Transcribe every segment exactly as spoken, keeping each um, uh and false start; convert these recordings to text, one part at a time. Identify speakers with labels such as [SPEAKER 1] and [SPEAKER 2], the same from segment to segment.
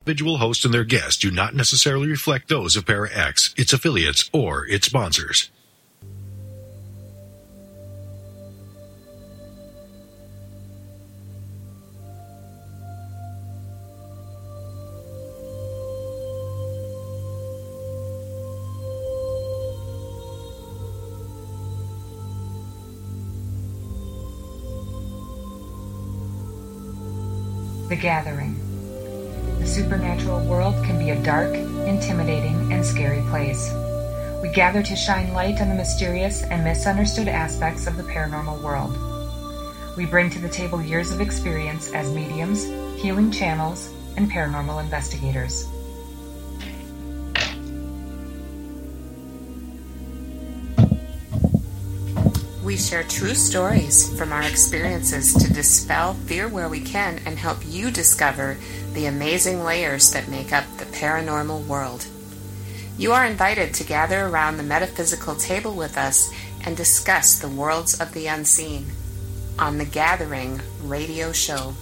[SPEAKER 1] individual host and their guests do not necessarily reflect those of Para X, its affiliates, or its sponsors.
[SPEAKER 2] The Gathering. The supernatural world can be a dark, intimidating, and scary place. We gather to shine light on the mysterious and misunderstood aspects of the paranormal world. We bring to the table years of experience as mediums, healing channels, and paranormal investigators.
[SPEAKER 3] We share true stories from our experiences to dispel fear where we can and help you discover the amazing layers that make up the paranormal world. You are invited to gather around the metaphysical table with us and discuss the worlds of the unseen on The Gathering Radio Show.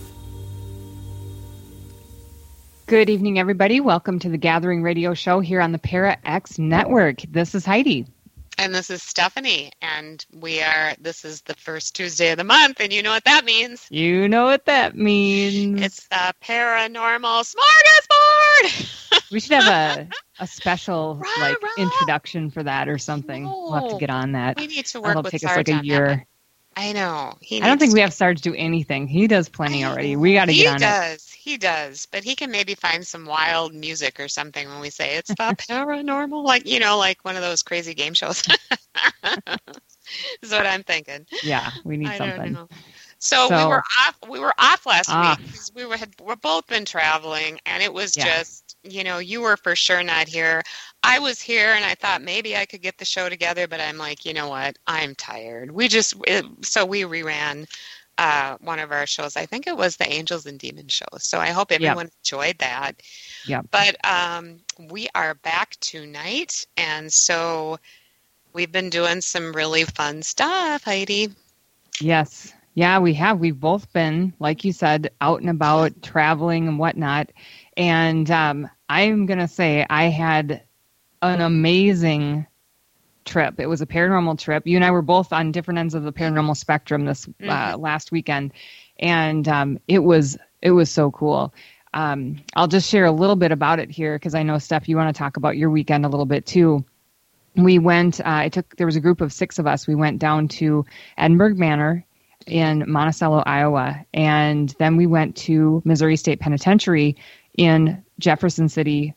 [SPEAKER 4] Good evening, everybody. Welcome to The Gathering Radio Show here on the Para X Network. This is Heidi.
[SPEAKER 5] And this is Stephanie, and we are, this is the first Tuesday of the month, and you know what that means.
[SPEAKER 4] You know what that means.
[SPEAKER 5] It's the Paranormal Smorgasbord!
[SPEAKER 4] We should have a, a special,
[SPEAKER 5] rah,
[SPEAKER 4] like,
[SPEAKER 5] rah.
[SPEAKER 4] introduction for that or something.
[SPEAKER 5] No.
[SPEAKER 4] We'll have to get on that.
[SPEAKER 5] We need to work
[SPEAKER 4] That'll
[SPEAKER 5] with
[SPEAKER 4] take
[SPEAKER 5] Sarge
[SPEAKER 4] us like a
[SPEAKER 5] on
[SPEAKER 4] year.
[SPEAKER 5] that. I know. He
[SPEAKER 4] I don't think
[SPEAKER 5] needs
[SPEAKER 4] we
[SPEAKER 5] to-
[SPEAKER 4] have Sarge do anything. He does plenty already. We got to get on
[SPEAKER 5] He
[SPEAKER 4] it.
[SPEAKER 5] does. He does. But he can maybe find some wild music or something when we say it's the paranormal. Like, you know, like one of those crazy game shows. Is what I'm thinking.
[SPEAKER 4] Yeah, we need
[SPEAKER 5] I
[SPEAKER 4] something.
[SPEAKER 5] don't know. So,
[SPEAKER 4] So-
[SPEAKER 5] we were off. We were off last
[SPEAKER 4] Off.
[SPEAKER 5] week because we were had we're both been traveling, and it was
[SPEAKER 4] Yeah.
[SPEAKER 5] just, you know, you were for sure not here. I was here, and I thought maybe I could get the show together, but I'm like, you know what? I'm tired. We just it, so we reran uh, one of our shows. I think it was the Angels and Demons show. So I hope everyone enjoyed that.
[SPEAKER 4] Yeah.
[SPEAKER 5] But um, we are back tonight, and so we've been doing some really fun stuff, Heidi.
[SPEAKER 4] Yes. Yeah, we have. We've both been, like you said, out and about, traveling and whatnot. And um, I'm going to say I had an amazing trip. It was a paranormal trip. You and I were both on different ends of the paranormal spectrum this uh,
[SPEAKER 5] Mhm.
[SPEAKER 4] last weekend. And um, it was it was so cool. Um, I'll just share a little bit about it here because I know, Steph, you want to talk about your weekend a little bit too. We went, uh, I took, there was a group of six of us. We went down to Edinburgh Manor in Monticello, Iowa. And then we went to Missouri State Penitentiary in Jefferson City,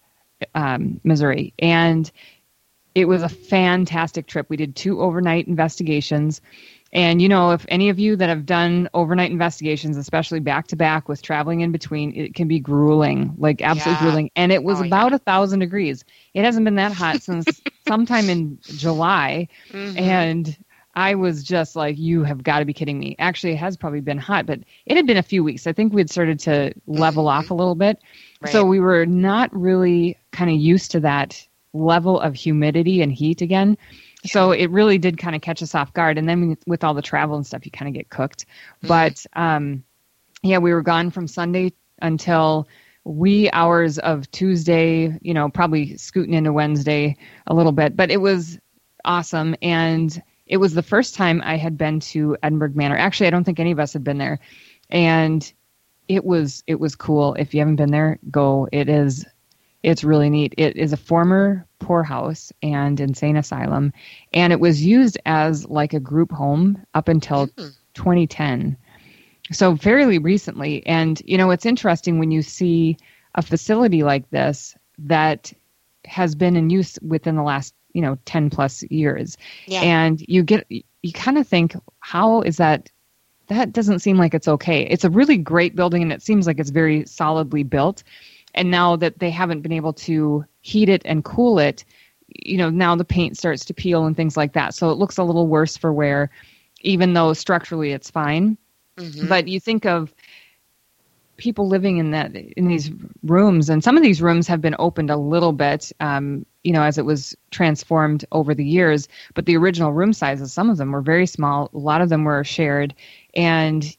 [SPEAKER 4] um, Missouri. And it was a fantastic trip. We did two overnight investigations. And, you know, if any of you that have done overnight investigations, especially back to back with traveling in between, it can be grueling, like absolutely
[SPEAKER 5] Yeah.
[SPEAKER 4] grueling. And it was
[SPEAKER 5] Oh,
[SPEAKER 4] about
[SPEAKER 5] yeah.
[SPEAKER 4] a thousand degrees. It hasn't been that hot since sometime in July.
[SPEAKER 5] Mhm.
[SPEAKER 4] And I was just like, you have got to be kidding me. Actually, it has probably been hot, but it had been a few weeks. I think we'd started to level off a little bit.
[SPEAKER 5] Right.
[SPEAKER 4] So we were not really kind of used to that level of humidity and heat again. So it really did kind of catch us off guard. And then with all the travel and stuff, you kind of get cooked. But um, yeah, we were gone from Sunday until wee hours of Tuesday, you know, probably scooting into Wednesday a little bit. But it was awesome. And it was the first time I had been to Edinburgh Manor. Actually, I don't think any of us had been there. And it was it was cool. If you haven't been there, go. It is it's really neat. It is a former poorhouse and insane asylum, and it was used as like a group home up until
[SPEAKER 5] Mhm.
[SPEAKER 4] twenty ten. So fairly recently. And you know, it's interesting when you see a facility like this that has been in use within the last, you know, ten plus years.
[SPEAKER 5] Yeah.
[SPEAKER 4] And you get, you kind of think, how is that? That doesn't seem like it's okay. It's a really great building and it seems like it's very solidly built. And now that they haven't been able to heat it and cool it, you know, now the paint starts to peel and things like that. So it looks a little worse for wear, even though structurally it's fine.
[SPEAKER 5] Mhm.
[SPEAKER 4] But you think of people living in that in these rooms, and some of these rooms have been opened a little bit, um, you know, as it was transformed over the years. But the original room sizes, some of them were very small. A lot of them were shared, and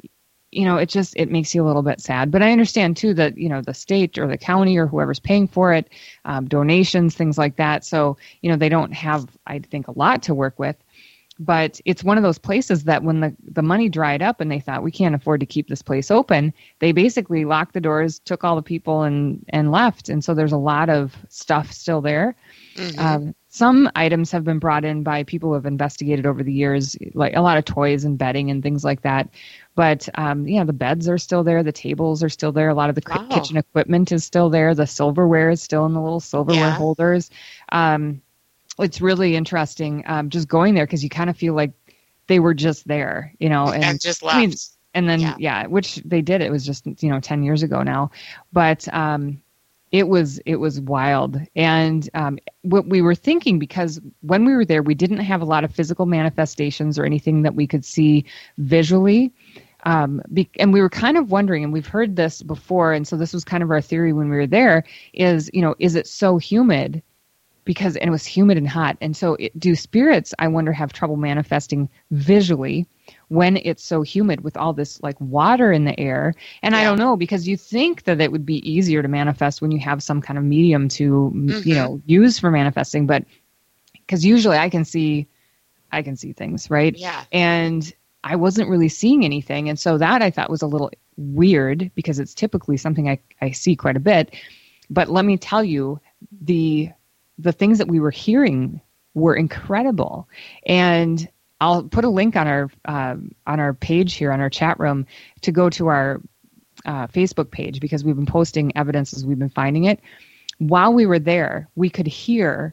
[SPEAKER 4] you know, it just, it makes you a little bit sad. But I understand too that, you know, the state or the county or whoever's paying for it, um, donations, things like that. So, you know, they don't have, I think, a lot to work with. But it's one of those places that when the, the money dried up and they thought we can't afford to keep this place open, they basically locked the doors, took all the people and, and left. And so there's a lot of stuff still there. Mm-hmm. Um, some items have been brought in by people who have investigated over the years, like a lot of toys and bedding and things like that. But, um, yeah, the beds are still there. The tables are still there. A lot of the
[SPEAKER 5] Wow.
[SPEAKER 4] kitchen equipment is still there. The silverware is still in the little silverware
[SPEAKER 5] Yeah.
[SPEAKER 4] holders. Um, it's really interesting um, just going there because you kind of feel like they were just there, you know. And,
[SPEAKER 5] And just left.
[SPEAKER 4] I mean, and then,
[SPEAKER 5] Yeah.
[SPEAKER 4] yeah. which they did. It was just, you know, ten years ago now. But um, it was it was wild. And um, what we were thinking, because when we were there, we didn't have a lot of physical manifestations or anything that we could see visually. Um, be, and we were kind of wondering, and we've heard this before, and so this was kind of our theory when we were there, is, you know, is it so humid? Because, and it was humid and hot. And so it, do spirits, I wonder, have trouble manifesting visually when it's so humid with all this like water in the air? And I
[SPEAKER 5] Yeah.
[SPEAKER 4] don't know, because you think that it would be easier to manifest when you have some kind of medium to,
[SPEAKER 5] Mhm.
[SPEAKER 4] you know, use for manifesting. But because usually I can see, I can see things, right?
[SPEAKER 5] Yeah.
[SPEAKER 4] And I wasn't really seeing anything. And so that I thought was a little weird because it's typically something I, I see quite a bit. But let me tell you, the the things that we were hearing were incredible. And I'll put a link on our um, on our page here, on our chat room, to go to our uh, Facebook page, because we've been posting evidence as we've been finding it. While we were there, we could hear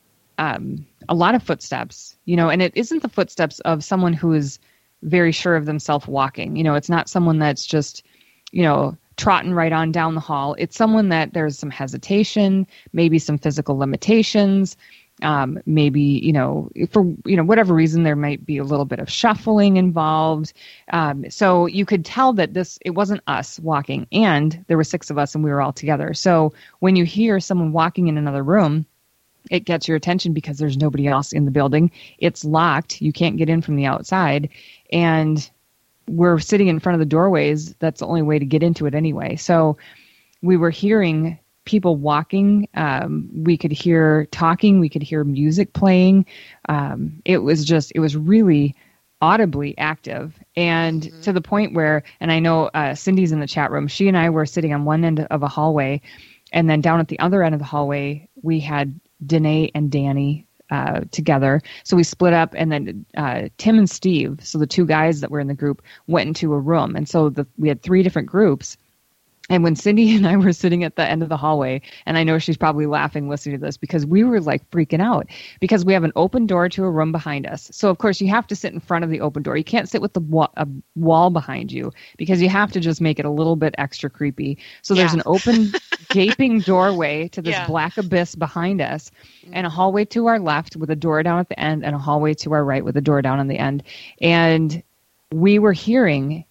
[SPEAKER 4] um, a lot of footsteps, you know, and it isn't the footsteps of someone who is very sure of themselves walking. You know, it's not someone that's just, you know, trotting right on down the hall. It's someone that there's some hesitation, maybe some physical limitations, um, maybe, you know, for, you know, whatever reason, there might be a little bit of shuffling involved. Um, so you could tell that this, it wasn't us walking, and there were six of us and we were all together. So when you hear someone walking in another room, it gets your attention because there's nobody else in the building. It's locked. You can't get in from the outside. And we're sitting in front of the doorways. That's the only way to get into it anyway. So we were hearing people walking. Um, we could hear talking. We could hear music playing. Um, it was just, it was really audibly active. And mm-hmm. to the point where, and I know uh, Cindy's in the chat room, she and I were sitting on one end of a hallway, and then down at the other end of the hallway, we had Danae and Danny Uh, together. So we split up, and then uh, Tim and Steve, so the two guys that were in the group, went into a room. And so the, we had three different groups. And when Cindy and I were sitting at the end of the hallway, and I know she's probably laughing listening to this, because we were like freaking out, because we have an open door to a room behind us. So of course you have to sit in front of the open door. You can't sit with the wa- a wall behind you, because you have to just make it a little bit extra creepy. So there's
[SPEAKER 5] Yeah.
[SPEAKER 4] an open gaping doorway to this
[SPEAKER 5] Yeah.
[SPEAKER 4] black abyss behind us, and a hallway to our left with a door down at the end, and a hallway to our right with a door down on the end. And we were hearing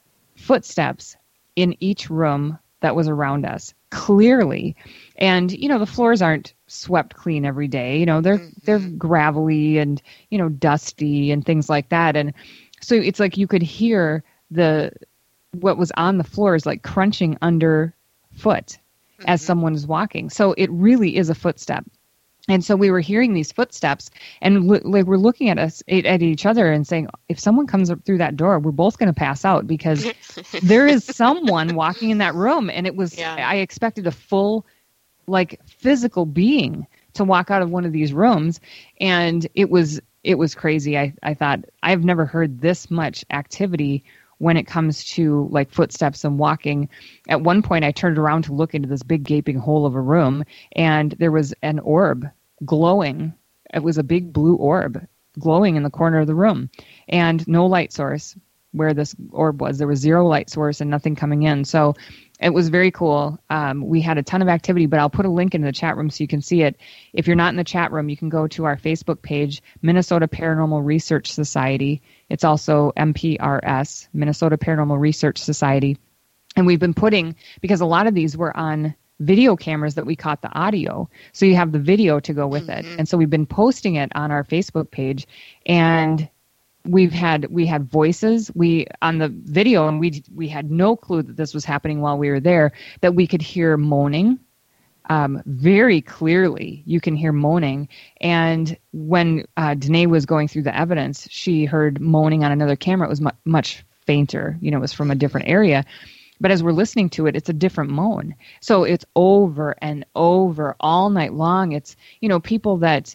[SPEAKER 4] footsteps in each room that was around us, clearly. And, you know, the floors aren't swept clean every day. You know, they're mm-hmm. they're gravelly and, you know, dusty and things like that. And so it's like you could hear the what was on the floors like crunching underfoot mm-hmm. as someone is walking. So it really is a footstep. And so we were hearing these footsteps, and lo- like we're looking at us at each other and saying, if someone comes up through that door, we're both going to pass out, because there is someone walking in that room. And it was,
[SPEAKER 5] Yeah.
[SPEAKER 4] I expected a full, like, physical being to walk out of one of these rooms. And it was, it was crazy. I, I thought, I've never heard this much activity when it comes to like footsteps and walking. At one point I turned around to look into this big gaping hole of a room, and there was an orb glowing. It was a big blue orb glowing in the corner of the room, and no light source where this orb was. There was zero light source and nothing coming in. So it was very cool. Um, we had a ton of activity, but I'll put a link in the chat room so you can see it. If you're not in the chat room, you can go to our Facebook page, Minnesota Paranormal Research Society. It's also M P R S, Minnesota Paranormal Research Society. And we've been putting, because a lot of these were on video cameras that we caught the audio. So you have the video to go with
[SPEAKER 5] Mm-hmm.
[SPEAKER 4] it. And so we've been posting it on our Facebook page. And we've had we had voices we on the video, and we we had no clue that this was happening while we were there, that we could hear moaning um, very clearly. You can hear moaning. And when uh, Danae was going through the evidence, she heard moaning on another camera. It was mu- much fainter. You know, it was from a different area. But as we're listening to it, it's a different moan. So it's over and over all night long. It's, you know, people that,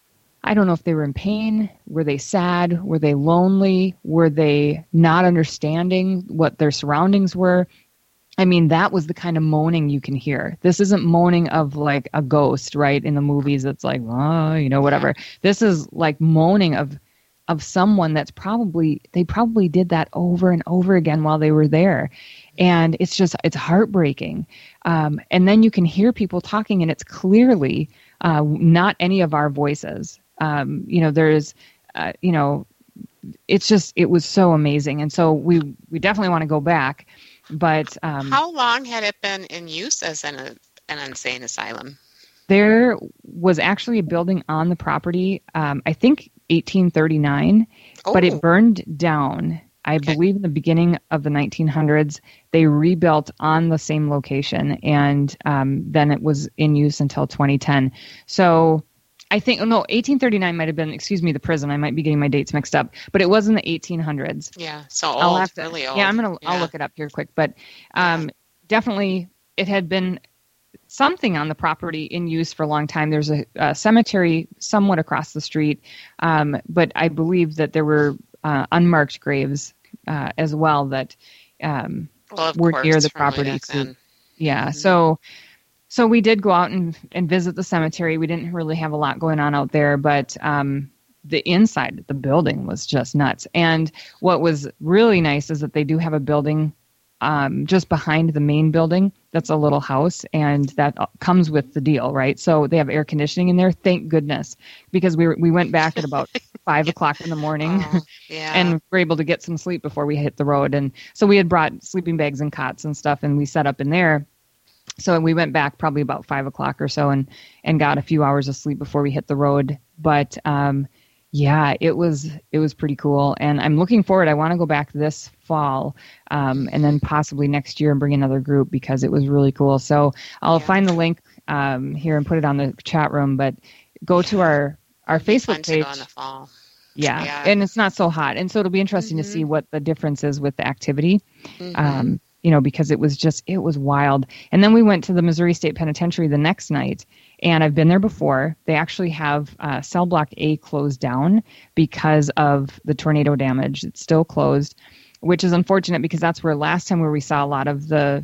[SPEAKER 4] I don't know if they were in pain. Were they sad? Were they lonely? Were they not understanding what their surroundings were? I mean, that was the kind of moaning you can hear. This isn't moaning of like a ghost, right? In the movies, it's like, oh, you know, whatever. This is like moaning of of someone that's probably, they probably did that over and over again while they were there. And it's just, it's heartbreaking. Um, and then you can hear people talking, and it's clearly uh, not any of our voices. Um, you know, there's, uh, you know, it's just, it was so amazing. And so we, we definitely want to go back. But um,
[SPEAKER 5] how long had it been in use as an, an insane asylum?
[SPEAKER 4] There was actually a building on the property, um, I think eighteen thirty-nine, oh. but it burned down. I okay. believe in the beginning of the nineteen hundreds. They rebuilt on the same location, and um, then it was in use until twenty ten. So I think, oh no, eighteen thirty-nine might have been, excuse me, the prison. I might be getting my dates mixed up, but it was in the eighteen hundreds.
[SPEAKER 5] Yeah, so old,
[SPEAKER 4] I'll have to,
[SPEAKER 5] really old.
[SPEAKER 4] Yeah, I'm gonna, yeah. I'll look it up here quick, but um, yeah. definitely it had been something on the property in use for a long time. There's a, a cemetery somewhat across the street, um, but I believe that there were uh, unmarked graves uh, as well that um,
[SPEAKER 5] well,
[SPEAKER 4] were
[SPEAKER 5] course,
[SPEAKER 4] near the property. So, yeah, mm-hmm. so so we did go out and, and visit the cemetery. We didn't really have a lot going on out there, but um, the inside of the building was just nuts. And what was really nice is that they do have a building Um, just behind the main building. That's a little house, and that comes with the deal, right? So they have air conditioning in there. Thank goodness, because we were, we went back at about five o'clock in the morning,
[SPEAKER 5] oh, yeah.
[SPEAKER 4] and were able to get some sleep before we hit the road. And so we had brought sleeping bags and cots and stuff, and we set up in there. So we went back probably about five o'clock or so, and and got a few hours of sleep before we hit the road. But um, yeah, it was it was pretty cool, and I'm looking forward. I want to go back this fall, um, and then possibly next year and bring another group, because it was really cool. So I'll yeah. find the link um, here and put it on the chat room. But go to our our
[SPEAKER 5] It'd be
[SPEAKER 4] Facebook
[SPEAKER 5] fun
[SPEAKER 4] page.
[SPEAKER 5] To go in the fall.
[SPEAKER 4] Yeah.
[SPEAKER 5] yeah,
[SPEAKER 4] and it's not so hot, and so it'll be interesting
[SPEAKER 5] mm-hmm.
[SPEAKER 4] to see what the difference is with the activity.
[SPEAKER 5] Mm-hmm.
[SPEAKER 4] Um, you know, because it was just, it was wild. And then we went to the Missouri State Penitentiary the next night, and I've been there before. They actually have uh, cell block A closed down because of the tornado damage. It's still closed, which is unfortunate, because that's where last time where we saw a lot of the,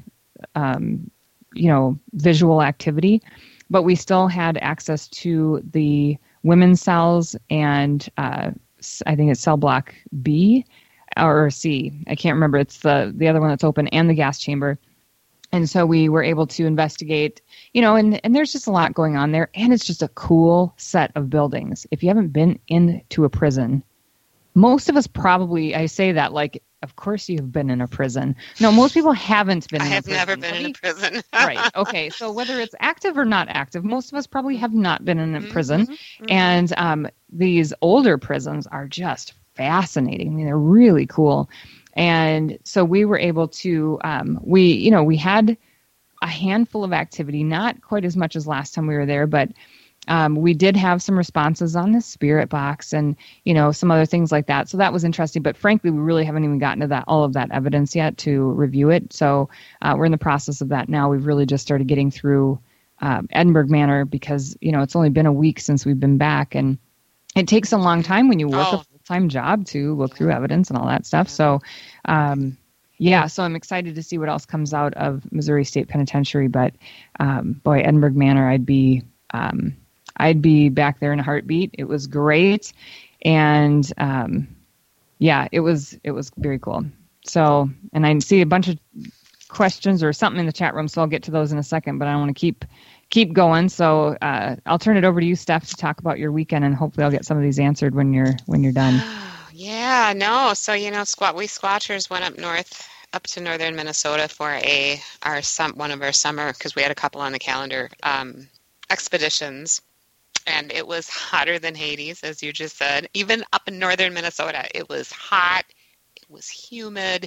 [SPEAKER 4] um, you know, visual activity. But we still had access to the women's cells and uh, I think it's cell block B. Or C, I can't remember. It's the the other one that's open, and the gas chamber. And so we were able to investigate, you know, and, and there's just a lot going on there. And it's just a cool set of buildings. If you haven't been into a prison, most of us probably, I say that like, of course you've been in a prison. No, most people haven't been
[SPEAKER 5] I
[SPEAKER 4] in a prison.
[SPEAKER 5] I have never been in a prison.
[SPEAKER 4] Right. Okay. So whether it's active or not active, most of us probably have not been in a
[SPEAKER 5] Mm-hmm.
[SPEAKER 4] prison.
[SPEAKER 5] Mm-hmm.
[SPEAKER 4] And um, these older prisons are just fascinating. I mean, they're really cool. And so we were able to, um, we, you know, we had a handful of activity, not quite as much as last time we were there, but um, we did have some responses on the spirit box and, you know, some other things like that. So that was interesting. But frankly, we really haven't even gotten to that, all of that evidence yet to review it. So uh, we're in the process of that now. We've really just started getting through um, Edinburgh Manor, because, you know, it's only been a week since we've been back, and it takes a long time when you work
[SPEAKER 5] Oh.
[SPEAKER 4] a full-time job to look through evidence and all that stuff. So, um, yeah, so I'm excited to see what else comes out of Missouri State Penitentiary. But um, boy, Edinburgh Manor, I'd be, um, I'd be back there in a heartbeat. It was great, and um, yeah, it was, it was very cool. So, and I see a bunch of questions or something in the chat room, so I'll get to those in a second. But I want to keep. keep going. So uh, I'll turn it over to you, Steph, to talk about your weekend, and hopefully I'll get some of these answered when you're when you're done.
[SPEAKER 5] Yeah, no. So, you know, squat we squatchers went up north, up to northern Minnesota for a our some one of our summer, because we had a couple on the calendar, um, expeditions. and it was hotter than Hades, as you just said. Even up in northern Minnesota, it was hot. It was humid.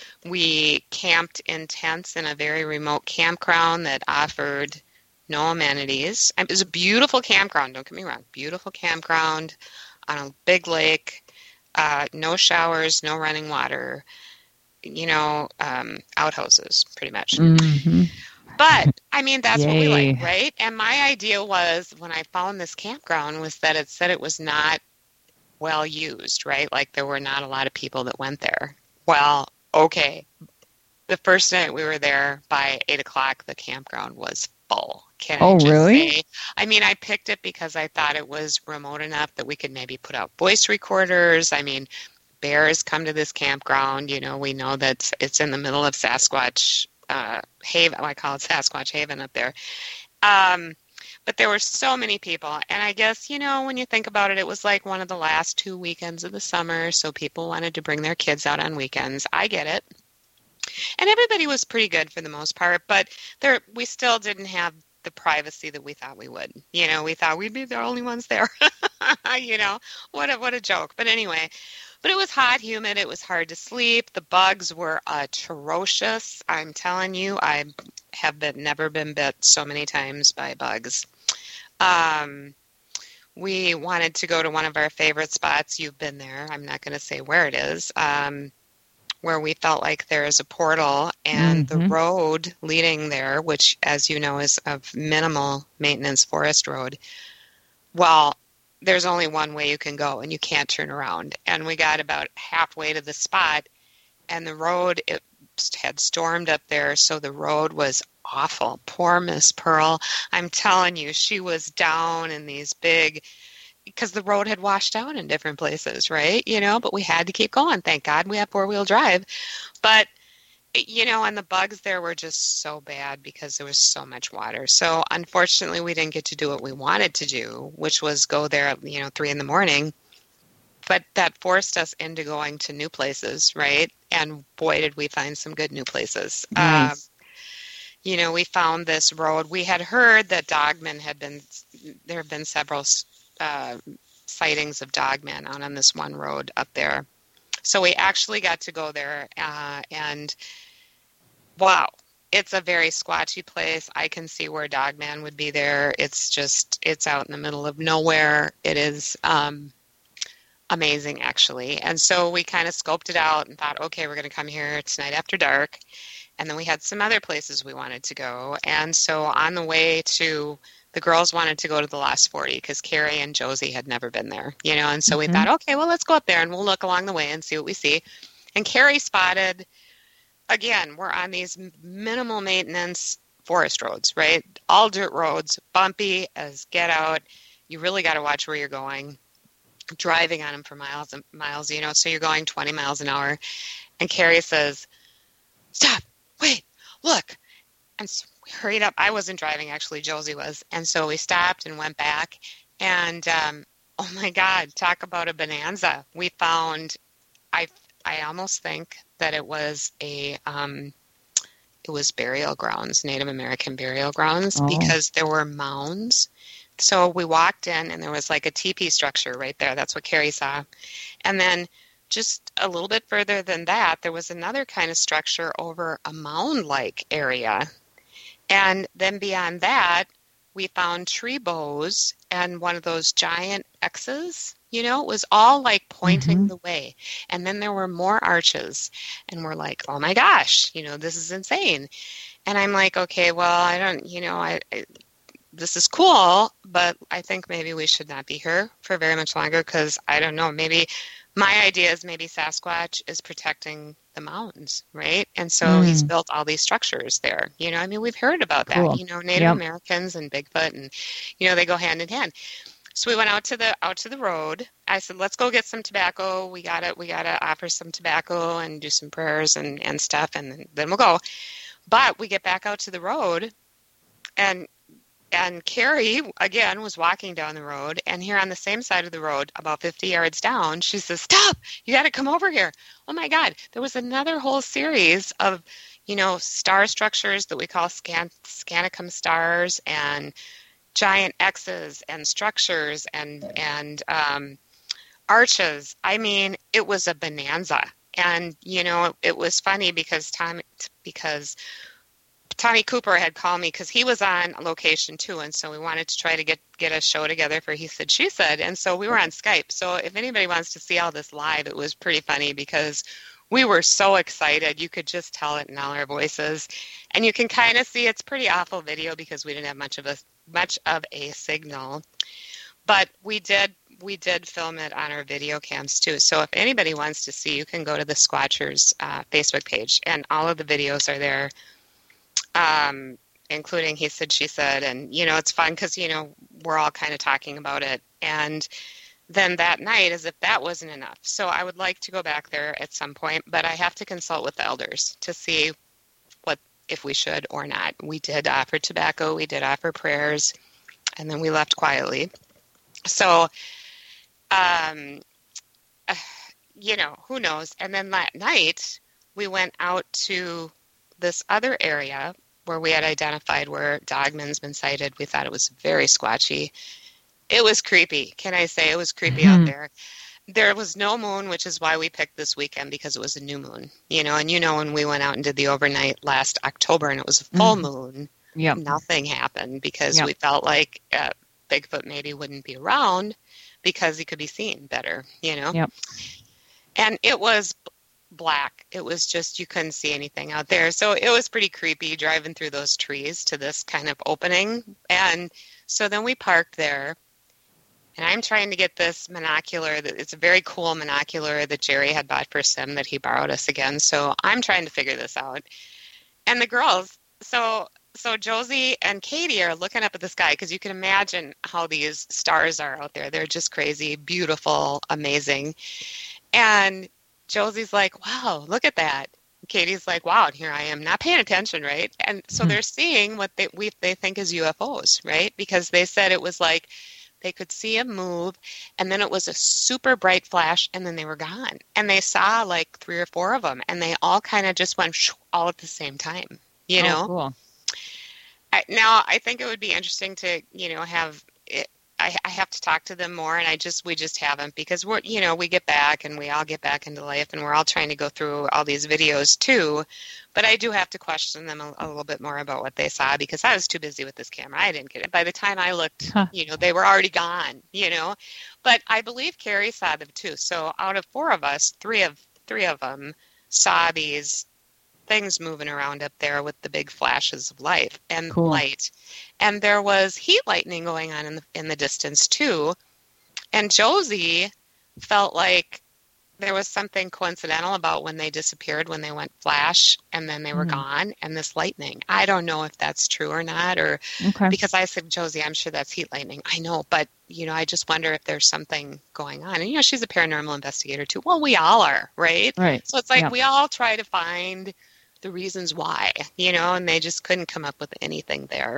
[SPEAKER 5] We camped in tents in a very remote campground that offered no amenities. It was a beautiful campground, don't get me wrong. Beautiful campground on a big lake. Uh, no showers, no running water. You know, um, outhouses, pretty much.
[SPEAKER 4] Mm-hmm.
[SPEAKER 5] But, I mean, that's
[SPEAKER 4] Yay.
[SPEAKER 5] what we like, right? And my idea was, when I found this campground, was that it said it was not well used, right? Like, there were not a lot of people that went there. Well, okay. The first night we were there, by eight o'clock, the campground was full. Can
[SPEAKER 4] Oh,
[SPEAKER 5] I just
[SPEAKER 4] really?
[SPEAKER 5] say? I mean, I picked it because I thought it was remote enough that we could maybe put out voice recorders. I mean, bears come to this campground. You know, we know that it's in the middle of Sasquatch uh, Haven. I call it Sasquatch Haven up there. Um, but there were so many people. And I guess, you know, when you think about it, it was like one of the last two weekends of the summer. So people wanted to bring their kids out on weekends. I get it. And everybody was pretty good for the most part. But there, we still didn't have the privacy that we thought we would. You know, we thought we'd be the only ones there. You know, what a, what a joke. But anyway, but it was hot, humid. It was hard to sleep. The bugs were atrocious. I'm telling you, I have been never been bit so many times by bugs. Um, we wanted to go to one of our favorite spots. You've been there. I'm not going to say where it is. Um, where we felt like there is a portal, and
[SPEAKER 4] Mm-hmm.
[SPEAKER 5] the road leading there, which, as you know, is a minimal maintenance forest road. Well, there's only one way you can go, and you can't turn around. And we got about halfway to the spot, and the road, it had stormed up there, so the road was awful. Poor Miss Pearl. I'm telling you, she was down in these big, because the road had washed out in different places, right? You know, but we had to keep going. Thank God we have four-wheel drive. But, you know, and the bugs there were just so bad because there was so much water. So, unfortunately, we didn't get to do what we wanted to do, which was go there at, you know, three in the morning. But that forced us into going to new places, right? And boy, did we find some good new places.
[SPEAKER 4] Nice.
[SPEAKER 5] Um, you know, we found this road. We had heard that dogmen had been, there have been several uh, sightings of dogmen out on this one road up there. So we actually got to go there, uh, and wow, it's a very squatchy place. I can see where dogman would be there. It's just, it's out in the middle of nowhere. It is um, amazing, actually. And so we kind of scoped it out and thought, okay, we're going to come here tonight after dark. And then we had some other places we wanted to go. And so on the way to, the girls wanted to go to the Lost forty because Carrie and Josie had never been there, you know. And so we
[SPEAKER 4] Mhm.
[SPEAKER 5] thought, okay, well, let's go up there and we'll look along the way and see what we see. And Carrie spotted, again, we're on these minimal maintenance forest roads, right? All dirt roads, bumpy as get out. You really got to watch where you're going, driving on them for miles and miles, you know. So you're going twenty miles an hour. And Carrie says, stop, wait, look. And so we hurried up. I wasn't driving, actually. Josie was. And so we stopped and went back. And, um, oh, my God, talk about a bonanza. We found, I I almost think that it was a, um, it was burial grounds, Native American burial grounds,
[SPEAKER 4] Oh.
[SPEAKER 5] because there were mounds. So we walked in, and there was like a teepee structure right there. That's what Carrie saw. And then just a little bit further than that, there was another kind of structure over a mound-like area. And then beyond that, we found tree bows and one of those giant X's. You know, it was all like pointing
[SPEAKER 4] Mhm.
[SPEAKER 5] the way. And then there were more arches. And we're like, oh my gosh, you know, this is insane. And I'm like, okay, well, I don't, you know, I, I this is cool, but I think maybe we should not be here for very much longer because I don't know, maybe my idea is maybe Sasquatch is protecting the mountains, right? And so
[SPEAKER 4] Mm.
[SPEAKER 5] he's built all these structures there. You know, I mean, we've heard about that,
[SPEAKER 4] Cool.
[SPEAKER 5] you know, Native
[SPEAKER 4] Yep.
[SPEAKER 5] Americans and Bigfoot, and, you know, they go hand in hand. So we went out to the out to the road. I said, let's go get some tobacco. We gotta we gotta offer some tobacco and do some prayers and, and stuff, and then we'll go. But we get back out to the road, and and Carrie, again, was walking down the road, and here on the same side of the road, about fifty yards down, she says, stop, you got to come over here. Oh, my God. There was another whole series of, you know, star structures that we call scan- Scanicum stars, and, giant X's and structures and and um, arches. I mean, it was a bonanza. And you know, it, it was funny because Tommy because Tommy Cooper had called me because he was on location too, and so we wanted to try to get get a show together for He Said She Said, and so we were on Skype. So if anybody wants to see all this live, it was pretty funny because we were so excited. You could just tell it in all our voices, and you can kind of see it's pretty awful video because we didn't have much of a much of a signal, but we did we did film it on our video cams too. So if anybody wants to see, you can go to the Squatchers uh, Facebook page, and all of the videos are there. Um, including He Said, She Said. And, you know, it's fun because, you know, we're all kind of talking about it. And then that night, as if that wasn't enough. So I would like to go back there at some point, but I have to consult with the elders to see what, if we should or not. We did offer tobacco. We did offer prayers. And then we left quietly. So, um, uh, you know, who knows? And then that night, we went out to this other area where we had identified where Dogman's been sighted. We thought it was very squatchy. It was creepy. Can I say it was creepy mm-hmm. out there? There was no moon, which is why we picked this weekend, because it was a new moon. You know, and you know when we went out and did the overnight last October and it was a full mm-hmm. moon, yep. nothing happened because yep. we felt like uh, Bigfoot maybe wouldn't be around because he could be seen better, you know?
[SPEAKER 4] Yep.
[SPEAKER 5] And it was black. It was just, you couldn't see anything out there. So it was pretty creepy driving through those trees to this kind of opening. And so then we parked there, and I'm trying to get this monocular. That it's a very cool monocular that Jerry had bought for Sim that he borrowed us again. So I'm trying to figure this out. And the girls, so so Josie and Katie are looking up at the sky because you can imagine how these stars are out there. They're just crazy, beautiful, amazing. And Josie's like, wow, look at that. Katie's like, wow, and here I am not paying attention, right? And so mm-hmm. they're seeing what they we they think is U F Os, right? Because they said it was like they could see him move, and then it was a super bright flash, and then they were gone. And they saw like three or four of them, and they all kind of just went shoo, all at the same time, you
[SPEAKER 4] oh,
[SPEAKER 5] know?
[SPEAKER 4] Cool.
[SPEAKER 5] I, now, I think it would be interesting to, you know, have it, I, I have to talk to them more, and I just we just haven't because we're you know we get back and we all get back into life, and we're all trying to go through all these videos too. But I do have to question them a, a little bit more about what they saw because I was too busy with this camera. I didn't get it. By the time I looked, huh. you know, they were already gone. You know, but I believe Carrie saw them too. So out of four of us, three of three of them saw these things moving around up there with the big flashes of light and cool. light. And there was heat lightning going on in the, in the distance too. And Josie felt like there was something coincidental about when they disappeared, when they went flash and then they were mm. gone, and this lightning. I don't know if that's true or not, or okay. because I said, Josie, I'm sure that's heat lightning. I know, but you know, I just wonder if there's something going on. And you know, she's a paranormal investigator too. Well, we all are, right?
[SPEAKER 4] Right.
[SPEAKER 5] So it's like
[SPEAKER 4] yeah.
[SPEAKER 5] we all try to find the reasons why, you know, and they just couldn't come up with anything there.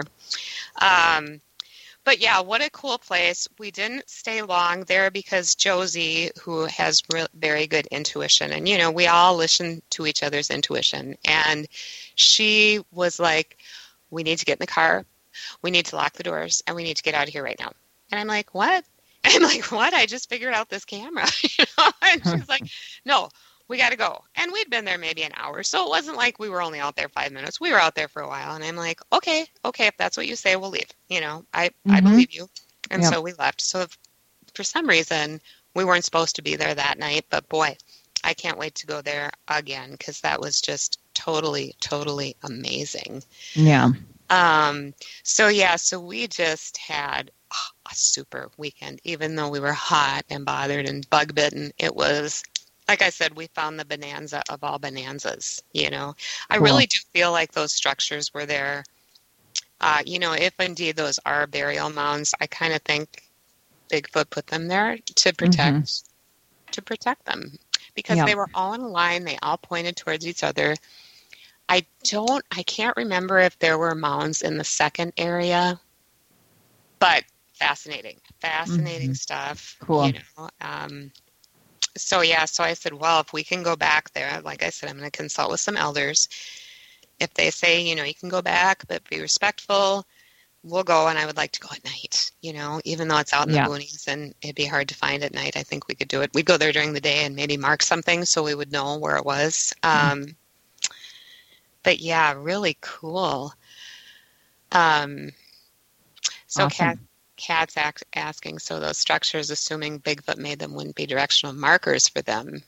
[SPEAKER 5] Um, but yeah, what a cool place. We didn't stay long there because Josie, who has re- very good intuition, and, you know, we all listen to each other's intuition. And she was like, we need to get in the car. We need to lock the doors and we need to get out of here right now. And I'm like, what? And I'm like, what? I just figured out this camera. you know? And she's like, no, we got to go. And we'd been there maybe an hour. So it wasn't like we were only out there five minutes. We were out there for a while. And I'm like, okay, okay, if that's what you say, we'll leave. You know, I, mm-hmm. I believe you. And yep. so we left. So if, for some reason, we weren't supposed to be there that night. But boy, I can't wait to go there again because that was just totally, totally amazing.
[SPEAKER 4] Yeah.
[SPEAKER 5] Um. So, yeah, so we just had a super weekend. Even though we were hot and bothered and bug bitten, it was... Like I said, we found the bonanza of all bonanzas, you know. I cool. really do feel like those structures were there. Uh, you know, if indeed those are burial mounds, I kind of think Bigfoot put them there to protect mm-hmm. to protect them. Because yep. they were all in a line. They all pointed towards each other. I don't, I can't remember if there were mounds in the second area. But fascinating. Fascinating mm-hmm. stuff.
[SPEAKER 4] Cool.
[SPEAKER 5] You know, um So, yeah, so I said, well, if we can go back there, like I said, I'm going to consult with some elders. If they say, you know, you can go back, but be respectful, we'll go, and I would like to go at night, you know, even though it's out in
[SPEAKER 4] Yeah.
[SPEAKER 5] the boonies and it'd be hard to find at night. I think we could do it. We'd go there during the day and maybe mark something so we would know where it was. Um, but yeah, really cool. Um, so
[SPEAKER 4] Awesome.
[SPEAKER 5] Kat, Kat's act, asking, so those structures, assuming Bigfoot made them, wouldn't be directional markers for them.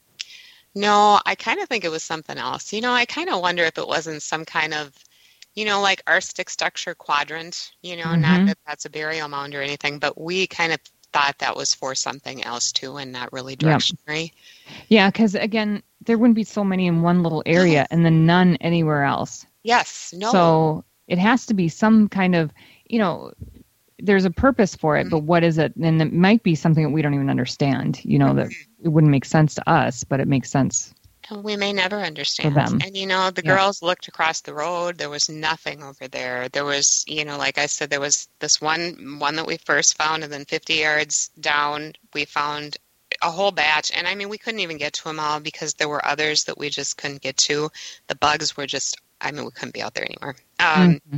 [SPEAKER 5] No, I kind of think it was something else. You know, I kind of wonder if it wasn't some kind of, you know, like arstic structure quadrant, you know,
[SPEAKER 4] Mhm.
[SPEAKER 5] not that that's a burial mound or anything, but we kind of thought that was for something else too and not really directionary.
[SPEAKER 4] Yeah, because again, there wouldn't be so many in one little area and then none anywhere else.
[SPEAKER 5] Yes, no.
[SPEAKER 4] So it has to be some kind of, you know, there's a purpose for it, but what is it? And it might be something that we don't even understand, you know, that it wouldn't make sense to us, but it makes sense.
[SPEAKER 5] And we may never understand.
[SPEAKER 4] For them.
[SPEAKER 5] And, you know, the
[SPEAKER 4] Yeah.
[SPEAKER 5] girls looked across the road. There was nothing over there. There was, you know, like I said, there was this one one that we first found, and then fifty yards down, we found a whole batch. And, I mean, we couldn't even get to them all because there were others that we just couldn't get to. The bugs were just, I mean, we couldn't be out there anymore. Um,
[SPEAKER 4] Mhm.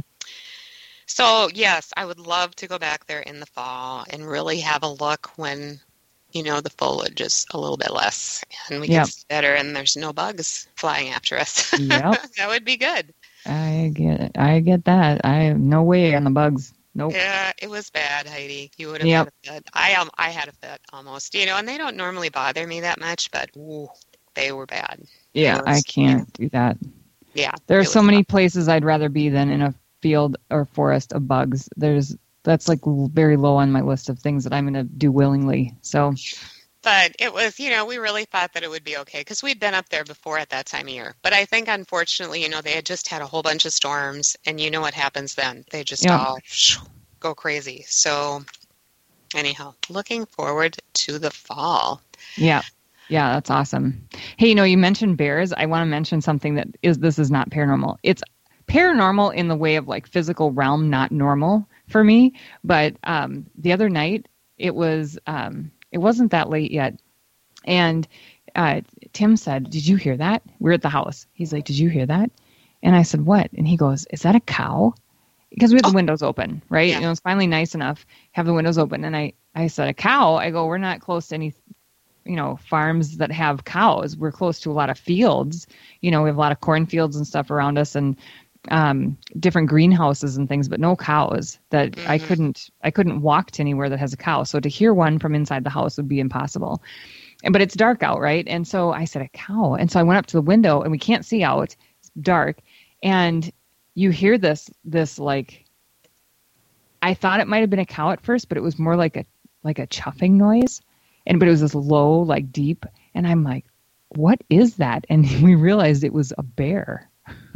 [SPEAKER 5] So, yes, I would love to go back there in the fall and really have a look when, you know, the foliage is a little bit less and we
[SPEAKER 4] Yep.
[SPEAKER 5] can see better and there's no bugs flying after us.
[SPEAKER 4] Yep.
[SPEAKER 5] That would be good.
[SPEAKER 4] I get it. I get that. I have no way on the bugs. Nope.
[SPEAKER 5] Yeah, it was bad, Heidi. You would have
[SPEAKER 4] Yep.
[SPEAKER 5] had a fit. I, um, I had a fit almost, you know, and they don't normally bother me that much, but ooh, they were bad.
[SPEAKER 4] Yeah,
[SPEAKER 5] It was-
[SPEAKER 4] I can't do that.
[SPEAKER 5] Yeah.
[SPEAKER 4] There are
[SPEAKER 5] it
[SPEAKER 4] so
[SPEAKER 5] was
[SPEAKER 4] many
[SPEAKER 5] rough.
[SPEAKER 4] places I'd rather be than in a field or forest of bugs. There's that's like l- very low on my list of things that I'm going to do willingly. So
[SPEAKER 5] But it was, you know, we really thought that it would be okay because we'd been up there before at that time of year. But I think, unfortunately, you know, they had just had a whole bunch of storms, and you know what happens then. They just
[SPEAKER 4] Yeah.
[SPEAKER 5] all go crazy. So, anyhow, looking forward to the fall.
[SPEAKER 4] yeah, yeah, that's awesome. Hey, you know, you mentioned bears. I want to mention something that is this is not paranormal. It's paranormal in the way of like physical realm, not normal for me. But um, the other night, it was um, it wasn't that late yet, and uh, Tim said, "Did you hear that?" We're at the house. He's like, "Did you hear that?" And I said, "What?" And he goes, "Is that a cow?" Because we had the
[SPEAKER 5] Oh.
[SPEAKER 4] windows open, right?
[SPEAKER 5] Yeah.
[SPEAKER 4] You know, it's finally nice enough have the windows open. And I, I said, "A cow?" I go, "We're not close to any, you know, farms that have cows. We're close to a lot of fields. You know, we have a lot of cornfields and stuff around us, and um, different greenhouses and things, but no cows. That I
[SPEAKER 5] Mhm.
[SPEAKER 4] couldn't, I couldn't walk to anywhere that has a cow. So to hear one from inside the house would be impossible. And but it's dark out, right? And so I said, "A cow." And so I went up to the window, and we can't see out. It's dark, and you hear this, this like. I thought it might have been a cow at first, but it was more like a like a chuffing noise, and but it was this low, like deep, and I'm like, "What is that?" And we realized it was a bear.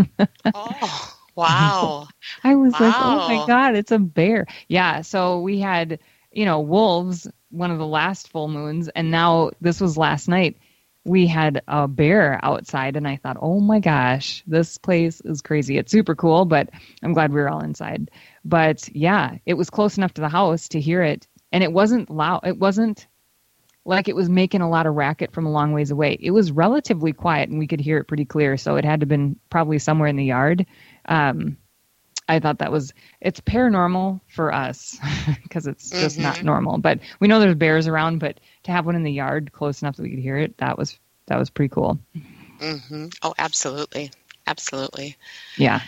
[SPEAKER 5] Oh, wow.
[SPEAKER 4] I was like, "Oh
[SPEAKER 5] Wow.
[SPEAKER 4] my God, it's a bear!" Yeah. So we had, you know, wolves one of the last full moons, and now this was last night. We had a bear outside, and I thought, "Oh my gosh, this place is crazy." It's super cool, but I'm glad we were all inside. But yeah, it was close enough to the house to hear it, and it wasn't loud. It wasn't like it was making a lot of racket from a long ways away. It was relatively quiet, and we could hear it pretty clear. So it had to have been probably somewhere in the yard. Um, I thought that was, it's paranormal for us because it's just not
[SPEAKER 5] Mhm.
[SPEAKER 4] normal. But we know there's bears around, but to have one in the yard close enough that we could hear it, that was that was pretty cool.
[SPEAKER 5] hmm Oh, absolutely. Absolutely.
[SPEAKER 4] Yeah.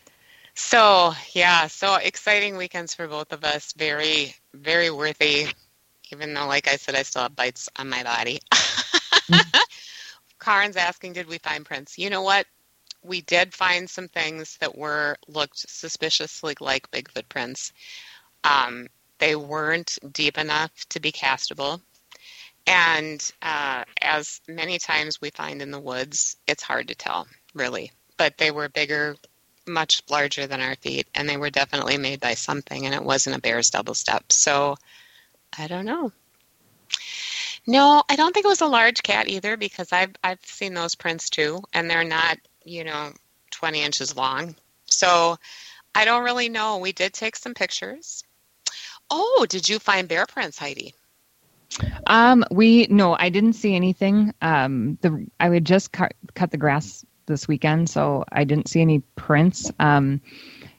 [SPEAKER 5] So, yeah, so exciting weekends for both of us. Very, very worthy, even though, like I said, I still have bites on my body. Karen's asking, did we find prints? You know what? We did find some things that were looked suspiciously like Bigfoot prints. Um, they weren't deep enough to be castable. And uh, as many times we find in the woods, it's hard to tell, really. But they were bigger, much larger than our feet, and they were definitely made by something, and it wasn't a bear's double step. So I don't know. No, I don't think it was a large cat either, because I've I've seen those prints too, and they're not, you know, twenty inches long. So I don't really know. We did take some pictures. Oh, did you find bear prints, Heidi?
[SPEAKER 4] Um, we no, I didn't see anything. Um, the I would just cut cut the grass this weekend, so I didn't see any prints. Um,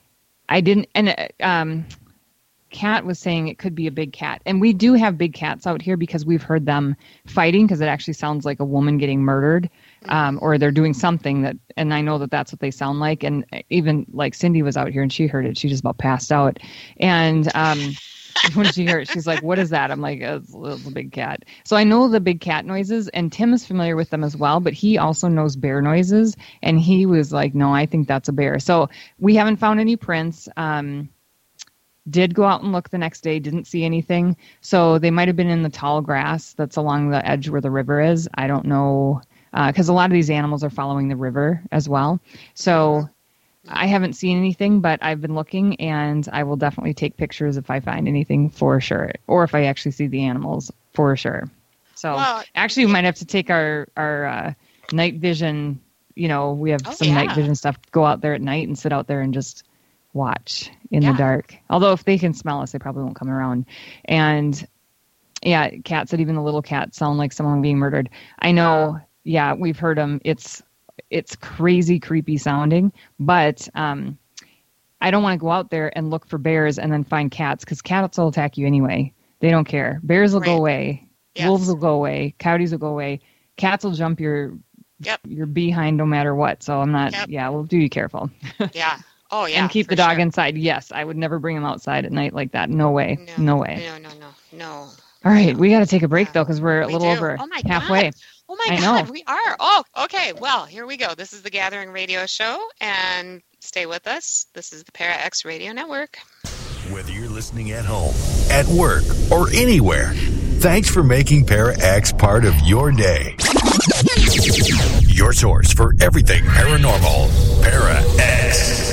[SPEAKER 4] I didn't, and uh, um, Kat was saying it could be a big cat. And we do have big cats out here because we've heard them fighting, because it actually sounds like a woman getting murdered, um, or they're doing something that, and I know that that's what they sound like. And even like Cindy was out here and she heard it. She just about passed out. And um, when she heard it, she's like, what is that? I'm like, it's, it's a big cat. So I know the big cat noises, and Tim is familiar with them as well, but he also knows bear noises. And he was like, no, I think that's a bear. So we haven't found any prints. Um, Did go out and look the next day, didn't see anything. So they might have been in the tall grass that's along the edge where the river is. I don't know, because uh, a lot of these animals are following the river as well. So I haven't seen anything, but I've been looking, and I will definitely take pictures if I find anything for sure, or if I actually see the animals for sure. So
[SPEAKER 5] Well,
[SPEAKER 4] actually, we might have to take our, our uh, night vision. You know, we have
[SPEAKER 5] Oh,
[SPEAKER 4] some
[SPEAKER 5] yeah.
[SPEAKER 4] night vision stuff. Go out there at night and sit out there and just watch in
[SPEAKER 5] Yeah.
[SPEAKER 4] the dark. Although if they can smell us, they probably won't come around. And yeah, Kat said even the little cats sound like someone being murdered. I know. Yeah, we've heard them. It's it's crazy, creepy sounding. But um, I don't want to go out there and look for bears and then find cats, because cats will attack you anyway. They don't care. Bears will go
[SPEAKER 5] Right.
[SPEAKER 4] away.
[SPEAKER 5] Yes.
[SPEAKER 4] Wolves will go away. Coyotes will go away. Cats will jump your
[SPEAKER 5] Yep.
[SPEAKER 4] your behind no matter what. So I'm not.
[SPEAKER 5] Yep.
[SPEAKER 4] Yeah, we'll do you careful.
[SPEAKER 5] Yeah. Oh, yeah.
[SPEAKER 4] And keep
[SPEAKER 5] for
[SPEAKER 4] the dog
[SPEAKER 5] sure.
[SPEAKER 4] inside. Yes, I would never bring him outside at night like that. No way. No, way.
[SPEAKER 5] No, no, no, no.
[SPEAKER 4] All right, we got to take a break,
[SPEAKER 5] Yeah.
[SPEAKER 4] though, because we're a
[SPEAKER 5] We
[SPEAKER 4] little
[SPEAKER 5] do.
[SPEAKER 4] over
[SPEAKER 5] Oh, my
[SPEAKER 4] halfway.
[SPEAKER 5] God. Oh, my
[SPEAKER 4] I
[SPEAKER 5] God,
[SPEAKER 4] know.
[SPEAKER 5] we are. Oh, okay. Well, here we go. This is the Gathering Radio Show, and stay with us. This is the Para X Radio Network.
[SPEAKER 1] Whether you're listening at home, at work, or anywhere, thanks for making Para X part of your day. Your source for everything paranormal. Para X.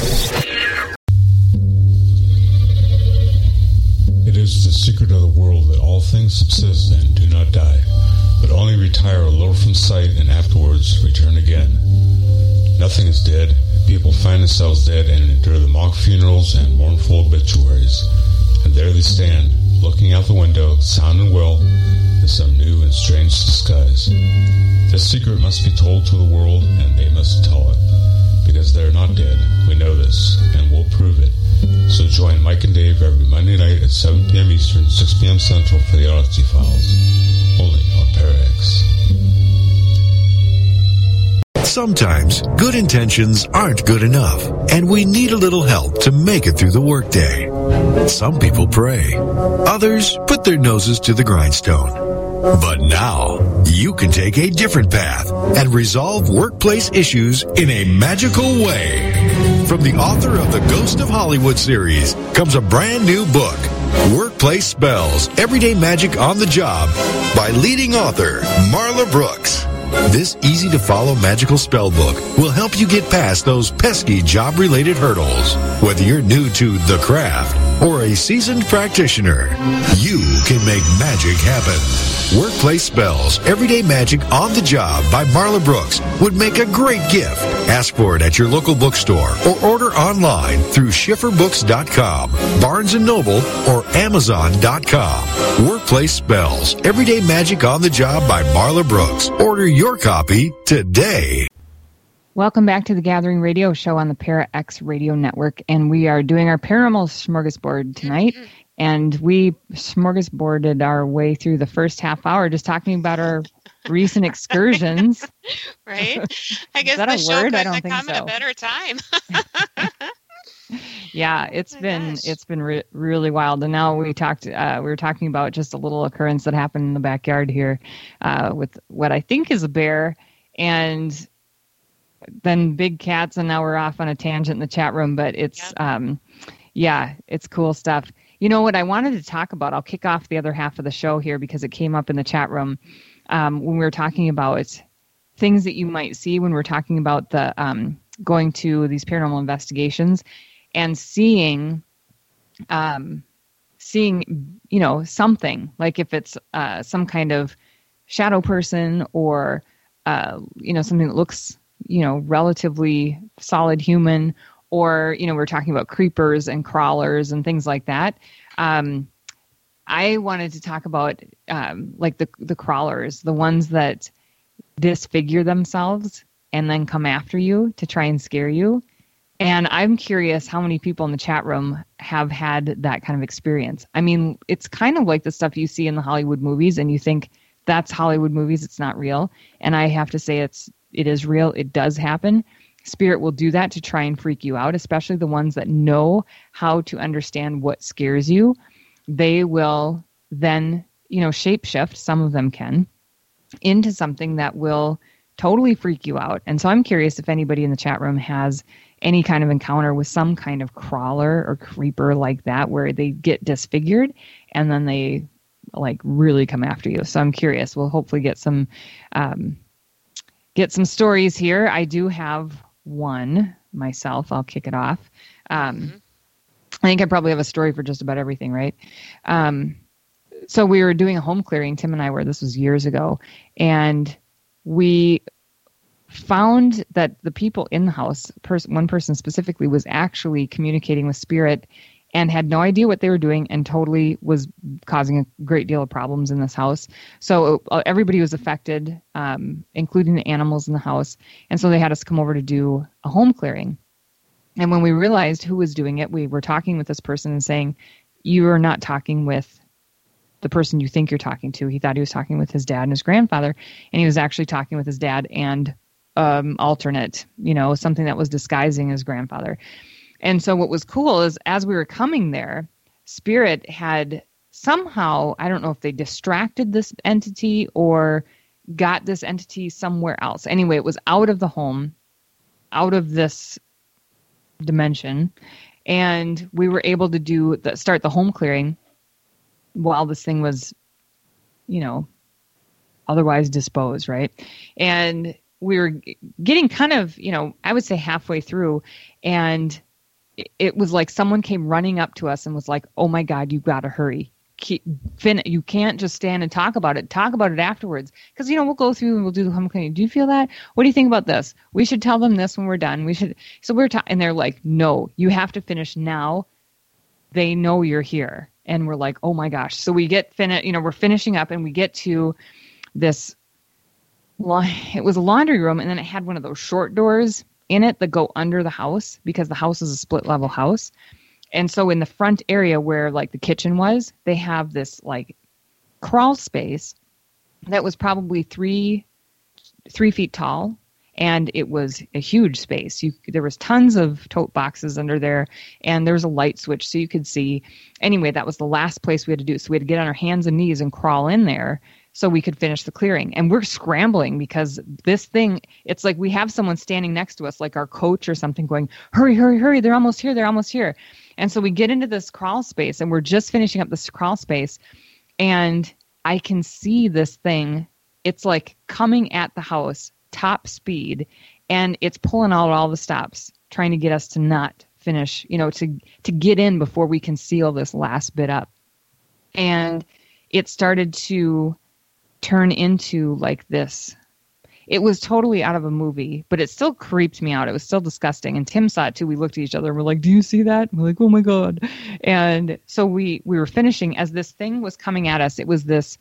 [SPEAKER 6] It is the secret of the world that all things subsist and do not die, but only retire a little from sight and afterwards return again. Nothing is dead. People find themselves dead and endure the mock funerals and mournful obituaries. And there they stand, looking out the window, sound and well, in some new and strange disguise. This secret must be told to the world, and they must tell it. Because they're not dead. We know this, and we'll prove it. So join Mike and Dave every Monday night at seven p.m. Eastern, six p.m. Central for the Odyssey Files. Only on Parax.
[SPEAKER 1] Sometimes good intentions aren't good enough, and we need a little help to make it through the workday. Some people pray. Others put their noses to the grindstone. But now, you can take a different path and resolve workplace issues in a magical way. From the author of the Ghost of Hollywood series comes a brand new book, Workplace Spells, Everyday Magic on the Job, by leading author Marla Brooks. This easy-to-follow magical spell book will help you get past those pesky job-related hurdles. Whether you're new to the craft or a seasoned practitioner, you can make magic happen. Workplace Spells, Everyday Magic on the Job by Marla Brooks would make a great gift. Ask for it at your local bookstore or order online through schiffer books dot com, Barnes and Noble, or amazon dot com. Workplace Spells, Everyday Magic on the Job by Marla Brooks. Order your copy today.
[SPEAKER 4] Welcome back to the Gathering Radio Show on the Para X Radio Network, and we are doing our Paranormal Smorgasbord tonight.
[SPEAKER 5] Mm-hmm.
[SPEAKER 4] And we smorgasborded our way through the first half hour just talking about our recent excursions.
[SPEAKER 5] Right? I guess
[SPEAKER 4] that
[SPEAKER 5] the
[SPEAKER 4] a
[SPEAKER 5] show
[SPEAKER 4] word? I
[SPEAKER 5] couldn't
[SPEAKER 4] don't
[SPEAKER 5] have
[SPEAKER 4] think
[SPEAKER 5] come at
[SPEAKER 4] so.
[SPEAKER 5] a better time.
[SPEAKER 4] Yeah, it's
[SPEAKER 5] Oh my
[SPEAKER 4] been
[SPEAKER 5] gosh.
[SPEAKER 4] it's been re- really wild. And now we talked uh, we were talking about just a little occurrence that happened in the backyard here uh, with what I think is a bear, and then big cats. And now we're off on a tangent in the chat room, but it's
[SPEAKER 5] Yep.
[SPEAKER 4] um, yeah, it's cool stuff. You know what I wanted to talk about? I'll kick off the other half of the show here because it came up in the chat room um, when we were talking about things that you might see when we're talking about the um, going to these paranormal investigations and seeing, um, seeing, you know, something like if it's uh, some kind of shadow person or, uh, you know, something that looks, you know, relatively solid human, or, you know, we're talking about creepers and crawlers and things like that. Um, I wanted to talk about um, like the the crawlers, the ones that disfigure themselves and then come after you to try and scare you. And I'm curious how many people in the chat room have had that kind of experience. I mean, it's kind of like the stuff you see in the Hollywood movies and you think that's Hollywood movies, it's not real. And I have to say it's it is real. It does happen. Spirit will do that to try and freak you out, especially the ones that know how to understand what scares you. They will then, you know, shapeshift, some of them can, into something that will totally freak you out. And so I'm curious if anybody in the chat room has any kind of encounter with some kind of crawler or creeper like that, where they get disfigured and then they like really come after you. So I'm curious. We'll hopefully get some, um, get some stories here. I do have one myself. I'll kick it off. Um, mm-hmm. I think I probably have a story for just about everything, right? Um, so we were doing a home clearing, Tim and I were, this was years ago, and we found that the people in the house, pers- one person specifically, was actually communicating with spirit and had no idea what they were doing and totally was causing a great deal of problems in this house. So uh, everybody was affected, um, including the animals in the house. And so they had us come over to do a home clearing. And when we realized who was doing it, we were talking with this person and saying, you are not talking with the person you think you're talking to. He thought he was talking with his dad and his grandfather, and he was actually talking with his dad and um, alternate, you know, something that was disguising his grandfather. And so what was cool is as we were coming there, Spirit had somehow, I don't know if they distracted this entity or got this entity somewhere else. Anyway, it was out of the home, out of this dimension, and we were able to do the, start the home clearing while this thing was, you know, otherwise disposed, right? And we were getting kind of, you know, I would say halfway through, and it was like someone came running up to us and was like, oh my God, you got to hurry. Keep, fin- you can't just stand and talk about it. Talk about it afterwards. Because, you know, we'll go through and we'll do the home cleaning. Do you feel that? What do you think about this? We should tell them this when we're done. We should. So we're talking, and they're like, no, you have to finish now. They know you're here. And we're like, oh my gosh. So we get, fin- you know, we're finishing up and we get to this, it was a laundry room, and then it had one of those short doors in it that go under the house because the house is a split level house. And so in the front area where like the kitchen was, they have this like crawl space that was probably three, three feet tall. And it was a huge space. You, there was tons of tote boxes under there, and there was a light switch so you could see. Anyway, that was the last place we had to do. So we had to get on our hands and knees and crawl in there so we could finish the clearing. And we're scrambling because this thing, it's like we have someone standing next to us, like our coach or something, going, hurry, hurry, hurry, they're almost here, they're almost here. And so we get into this crawl space, and we're just finishing up this crawl space, and I can see this thing. It's like coming at the house, top speed, and it's pulling out all the stops, trying to get us to not finish, you know, to to get in before we can seal this last bit up. And it started to turn into like this. It was totally out of a movie, but it still creeped me out. It was still disgusting. And Tim saw it too. We looked at each other and we're like, do you see that? And we're like, oh my God. And so we, we were finishing as this thing was coming at us. It was this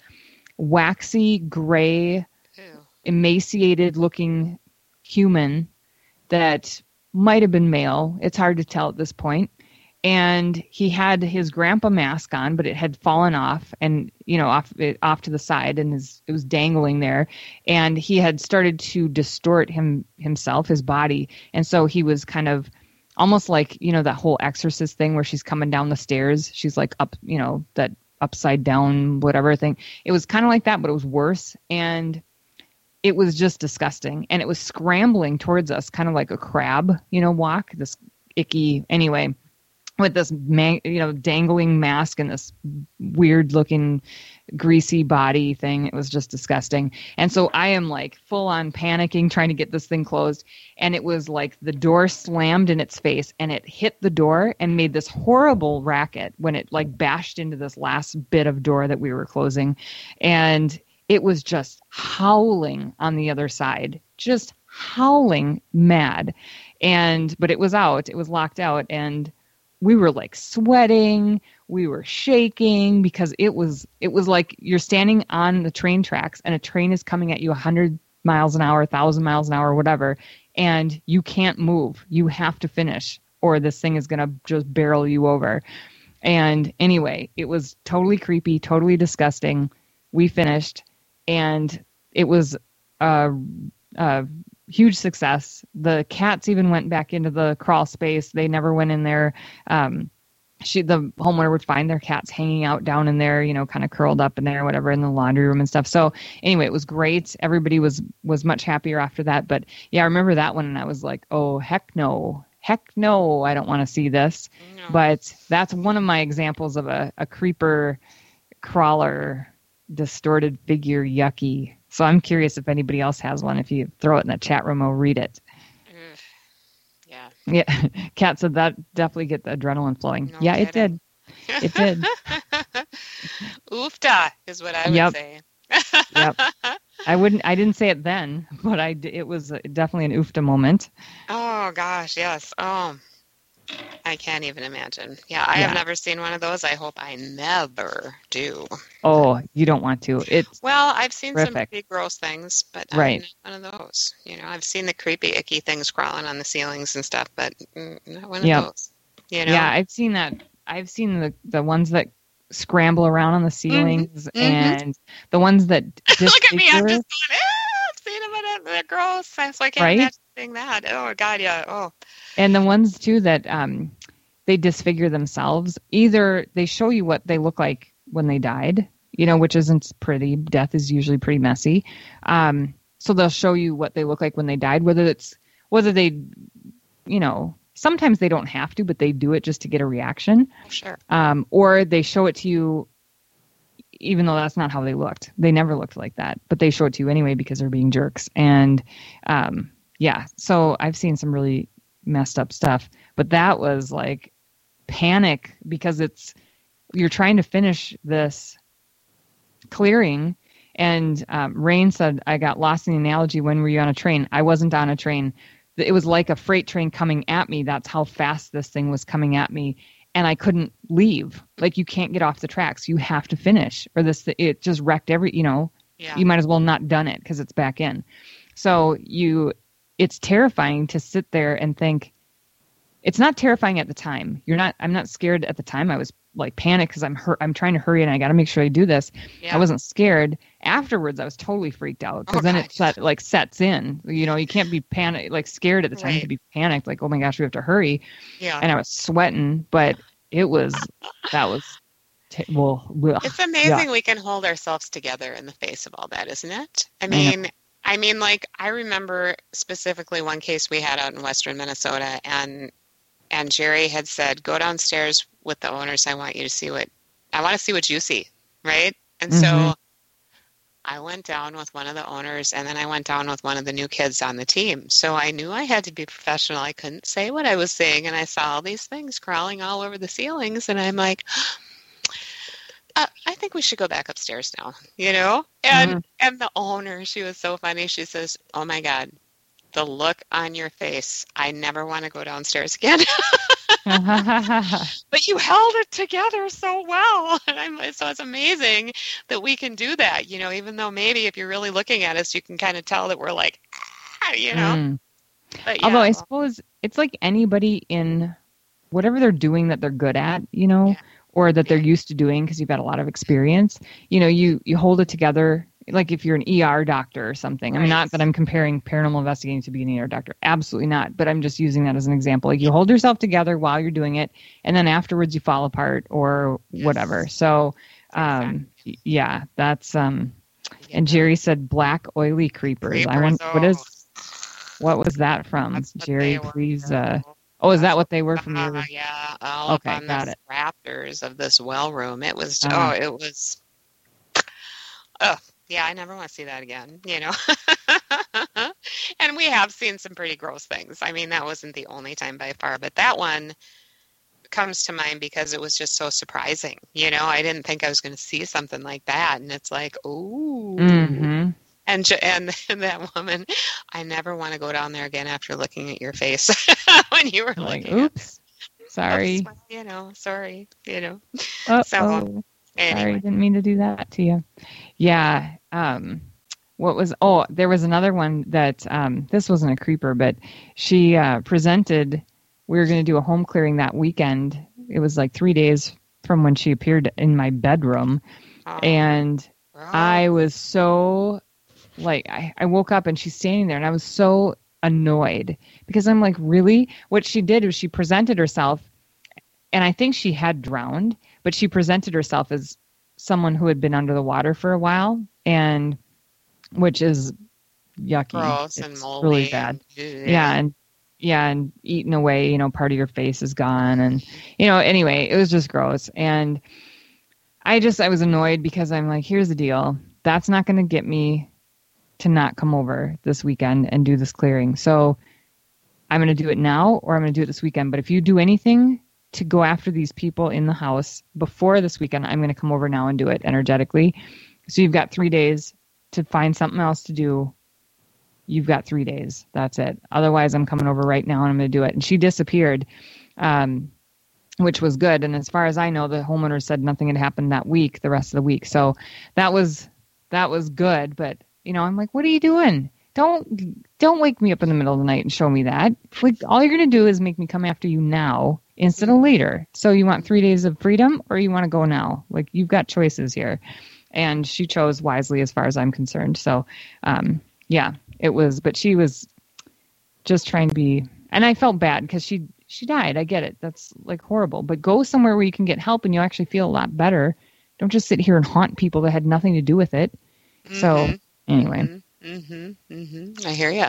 [SPEAKER 4] waxy, gray, Ew. emaciated looking human that might have been male. It's hard to tell at this point. And he had his grandpa mask on, but it had fallen off and, you know, off off to the side, and his, it was dangling there. And he had started to distort him himself, his body. And so he was kind of almost like, you know, that whole Exorcist thing where she's coming down the stairs. She's like up, you know, that upside down, whatever thing. It was kind of like that, but it was worse. And it was just disgusting. And it was scrambling towards us, kind of like a crab, you know, walk, this icky, anyway, with this, man, you know, dangling mask and this weird looking greasy body thing. It was just disgusting. And so I am like full on panicking, trying to get this thing closed. And it was like the door slammed in its face, and it hit the door and made this horrible racket when it like bashed into this last bit of door that we were closing. And it was just howling on the other side, just howling mad. And, but it was out, it was locked out. And we were like sweating, we were shaking because it was, it was like you're standing on the train tracks and a train is coming at you a hundred miles an hour, a thousand miles an hour, whatever. and you can't move. You have to finish, or this thing is going to just barrel you over. And anyway, it was totally creepy, totally disgusting. We finished, and it was a, a huge success. The cats even went back into the crawl space. They never went in there. Um, she, the homeowner would find their cats hanging out down in there, you know, kind of curled up in there, whatever, in the laundry room and stuff. So anyway, it was great. Everybody was, was much happier after that. But yeah, I remember that one, and I was like, oh, heck no. Heck no, I don't want to see this. No. But that's one of my examples of a, a creeper, crawler, distorted figure, yucky. So I'm curious if anybody else has one. If you throw it in the chat room, I'll read it.
[SPEAKER 5] Ugh. Yeah.
[SPEAKER 4] Yeah. Kat said that definitely get the adrenaline flowing.
[SPEAKER 5] No
[SPEAKER 4] yeah,
[SPEAKER 5] kidding.
[SPEAKER 4] it did. It did.
[SPEAKER 5] Oofta is what I would
[SPEAKER 4] yep.
[SPEAKER 5] say.
[SPEAKER 4] Yep. I wouldn't. I didn't say it then, but I. It was definitely an oofta moment.
[SPEAKER 5] Oh gosh, yes. Oh, I can't even imagine. Yeah, I
[SPEAKER 4] Yeah.
[SPEAKER 5] have never seen one of those. I hope I never do.
[SPEAKER 4] Oh, you don't want to. It's
[SPEAKER 5] Well, I've seen some
[SPEAKER 4] Terrific.
[SPEAKER 5] pretty gross things, but
[SPEAKER 4] Right.
[SPEAKER 5] I'm not one of those. You know, I've seen the creepy, icky things crawling on the ceilings and stuff, but mm, not one
[SPEAKER 4] Yep.
[SPEAKER 5] of those. You know?
[SPEAKER 4] yeah. I've seen that. I've seen the the ones that scramble around on the ceilings,
[SPEAKER 5] mhm.
[SPEAKER 4] and the ones that
[SPEAKER 5] Look at me! I'm
[SPEAKER 4] disfigure.
[SPEAKER 5] just going. Ah, I've seen them, and they're gross. So I can't
[SPEAKER 4] Right?
[SPEAKER 5] imagine seeing that. Oh God, yeah. Oh,
[SPEAKER 4] And the ones too that um, they disfigure themselves. Either they show you what they look like when they died, you know, which isn't pretty. Death is usually pretty messy. Um, so they'll show you what they look like when they died. Whether it's whether they, you know, sometimes they don't have to, but they do it just to get a reaction.
[SPEAKER 5] sure.
[SPEAKER 4] Um, or they show it to you, even though that's not how they looked. They never looked like that, but they show it to you anyway because they're being jerks. And um, yeah, so I've seen some really messed up stuff, but that was like panic because it's you're trying to finish this clearing. And um, Rain said, I got lost in the analogy. When were you on a train? I wasn't on a train. It was like a freight train coming at me. That's how fast this thing was coming at me. And I couldn't leave. Like, you can't get off the tracks. You have to finish, or this, it just wrecked every, you know,
[SPEAKER 5] Yeah.
[SPEAKER 4] you might as well not done it because it's back in. So you, it's terrifying to sit there and think. It's not terrifying at the time. You're not, I'm not scared at the time. I was like panicked because I'm hurt. I'm trying to hurry and I got to make sure I do this.
[SPEAKER 5] Yeah.
[SPEAKER 4] I wasn't scared. Afterwards, I was totally freaked out because
[SPEAKER 5] Oh,
[SPEAKER 4] then
[SPEAKER 5] God.
[SPEAKER 4] it set, like sets in. You know, you can't be panic like scared at the time
[SPEAKER 5] Right.
[SPEAKER 4] to be panicked. Like, oh my gosh, we have to hurry.
[SPEAKER 5] Yeah.
[SPEAKER 4] And I was sweating, but it was that was t- well. ugh,
[SPEAKER 5] It's amazing
[SPEAKER 4] yeah.
[SPEAKER 5] we can hold ourselves together in the face of all that, isn't it? I
[SPEAKER 4] I know.
[SPEAKER 5] mean, I mean, like, I remember specifically one case we had out in western Minnesota, and and Jerry had said, "Go downstairs with the owners. I want you to see what I want to see what you see." Right? And so
[SPEAKER 4] Mhm.
[SPEAKER 5] I went down with one of the owners, and then I went down with one of the new kids on the team. So I knew I had to be professional. I couldn't say what I was saying, and I saw all these things crawling all over the ceilings, and I'm like, uh, I think we should go back upstairs now, you know? And
[SPEAKER 4] Mhm.
[SPEAKER 5] and the owner, she was so funny. She says, "Oh my God, the look on your face. I never want to go downstairs again." But you held it together so well. And I'm, so it's amazing that we can do that, you know, even though maybe if you're really looking at us, you can kind of tell that we're like, ah, you know.
[SPEAKER 4] Mm.
[SPEAKER 5] But yeah,
[SPEAKER 4] Although I suppose it's like anybody in whatever they're doing that they're good at, you know,
[SPEAKER 5] Yeah.
[SPEAKER 4] or that they're used to doing because you've got a lot of experience. You know, you you hold it together. Like if you're an E R doctor or something. I mean,
[SPEAKER 5] Right.
[SPEAKER 4] not that I'm comparing paranormal investigating to being an E R doctor. Absolutely not. But I'm just using that as an example. Like you hold yourself together while you're doing it, and then afterwards you fall apart or whatever. So, um, y- yeah, that's um. And Jerry said black oily creepers. I want what is what was that from?
[SPEAKER 5] That's what
[SPEAKER 4] Jerry,
[SPEAKER 5] they were.
[SPEAKER 4] please. Uh, oh, is that what they were from
[SPEAKER 5] Uh,
[SPEAKER 4] your?
[SPEAKER 5] yeah, all
[SPEAKER 4] Okay,
[SPEAKER 5] up on
[SPEAKER 4] got
[SPEAKER 5] the
[SPEAKER 4] it.
[SPEAKER 5] rafters of this well room. It was,
[SPEAKER 4] Uh-huh.
[SPEAKER 5] oh, it was, oh, yeah, I never want to see that again, you know. And we have seen some pretty gross things. I mean, that wasn't the only time by far, but that one comes to mind because it was just so surprising. You know, I didn't think I was going to see something like that. And it's like, ooh.
[SPEAKER 4] Mm-hmm.
[SPEAKER 5] And, ju- and and that woman, I never want to go down there again after looking at your face when you were
[SPEAKER 4] Like,
[SPEAKER 5] looking at
[SPEAKER 4] oops, sorry.
[SPEAKER 5] Oops, you know, sorry, you know.
[SPEAKER 4] Uh-oh.
[SPEAKER 5] So,
[SPEAKER 4] Sorry,
[SPEAKER 5] anyway.
[SPEAKER 4] didn't mean to do that to you. Yeah. Um, what was, oh, there was another one that, um, this wasn't a creeper, but she uh, presented, we were going to do a home clearing that weekend. It was like three days from when she appeared in my bedroom. Oh, and wow. I was so, like, I, I woke up and she's standing there and I was so annoyed because I'm like, really? What she did was she presented herself, and I think she had drowned, but she presented herself as someone who had been under the water for a while, and which is yucky.
[SPEAKER 5] Gross
[SPEAKER 4] it's
[SPEAKER 5] and moldy.
[SPEAKER 4] Really bad. Yeah. yeah, and yeah, and eaten away, you know, part of your face is gone, and you know, anyway, it was just gross. And I just I was annoyed because I'm like, here's the deal. That's not going to get me to not come over this weekend and do this clearing. So I'm going to do it now, or I'm going to do it this weekend. But if you do anything to go after these people in the house before this weekend, I'm going to come over now and do it energetically. So you've got three days to find something else to do. You've got three days. That's it. Otherwise, I'm coming over right now and I'm going to do it. And she disappeared, um, which was good. And as far as I know, the homeowner said nothing had happened that week, the rest of the week. So that was that was good. But, you know, I'm like, what are you doing? Don't don't wake me up in the middle of the night and show me that. Like, all you're going to do is make me come after you now instead of later. So you want three days of freedom, or you want to go now? Like, you've got choices here. And she chose wisely as far as I'm concerned. So, um, yeah, it was, but she was just trying to be, and I felt bad because she, she died. I get it. That's like horrible, but go somewhere where you can get help and you actually feel a lot better. Don't just sit here and haunt people that had nothing to do with it. Mm-hmm. So anyway.
[SPEAKER 5] Mm-hmm. Mm-hmm. I hear you.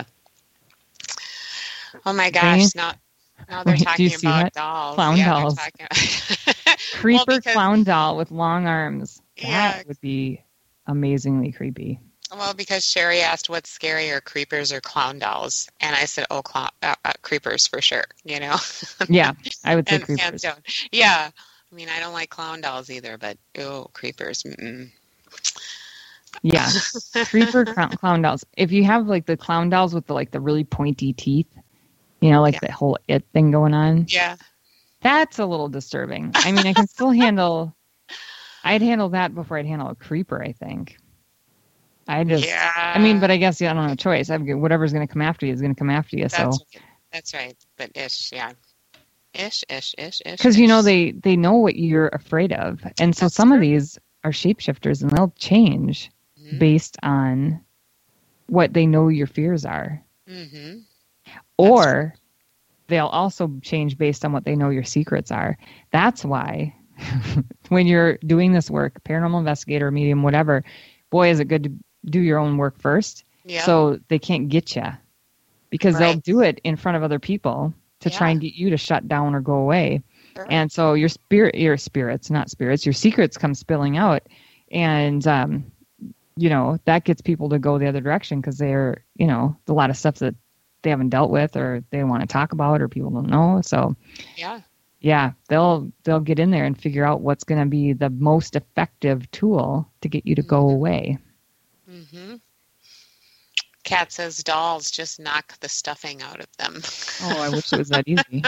[SPEAKER 5] Oh my gosh. Now, now they're talking about that? dolls.
[SPEAKER 4] Clown
[SPEAKER 5] yeah,
[SPEAKER 4] dolls.
[SPEAKER 5] About...
[SPEAKER 4] Creeper
[SPEAKER 5] well, because...
[SPEAKER 4] clown doll with long arms. That
[SPEAKER 5] yeah.
[SPEAKER 4] would be amazingly creepy.
[SPEAKER 5] Well, because Sherry asked what's scarier, creepers or clown dolls, and I said, "Oh, clown, uh, uh, creepers for sure." You know.
[SPEAKER 4] Yeah, I would say
[SPEAKER 5] and,
[SPEAKER 4] creepers.
[SPEAKER 5] And yeah, I mean, I don't like clown dolls either, but oh, creepers. Mm-mm.
[SPEAKER 4] Yeah, creeper clown, clown dolls. If you have like the clown dolls with the like the really pointy teeth, you know, like yeah. the whole it thing going on.
[SPEAKER 5] Yeah,
[SPEAKER 4] that's a little disturbing. I mean, I can still handle. I'd handle that before I'd handle a creeper, I think. I just,
[SPEAKER 5] yeah.
[SPEAKER 4] I mean, but I guess yeah, I don't have a choice. I've, whatever's going to come after you is going to come after you.
[SPEAKER 5] That's
[SPEAKER 4] so
[SPEAKER 5] right. That's right. But ish, yeah. Ish, ish, ish, ish.
[SPEAKER 4] Because, you know, they, they know what you're afraid of. And so
[SPEAKER 5] That's
[SPEAKER 4] some
[SPEAKER 5] true.
[SPEAKER 4] of these are shapeshifters and they'll change mm-hmm. based on what they know your fears are.
[SPEAKER 5] Mm-hmm.
[SPEAKER 4] Or they'll also change based on what they know your secrets are. That's why when you're doing this work, paranormal investigator, medium, whatever, boy, is it good to do your own work first.
[SPEAKER 5] Yeah.
[SPEAKER 4] So they can't get you because
[SPEAKER 5] right.
[SPEAKER 4] they'll do it in front of other people to
[SPEAKER 5] yeah.
[SPEAKER 4] try and get you to shut down or go away.
[SPEAKER 5] Sure.
[SPEAKER 4] And so your spirit, your spirits, not spirits, your secrets come spilling out. And, um, you know, that gets people to go the other direction because they're, you know, a lot of stuff that they haven't dealt with or they want to talk about or people don't know. So
[SPEAKER 5] yeah.
[SPEAKER 4] Yeah, they'll they'll get in there and figure out what's going to be the most effective tool to get you to go away.
[SPEAKER 5] Mm-hmm. Kat says dolls, just knock the stuffing out of them.
[SPEAKER 4] Oh, I wish it was that easy.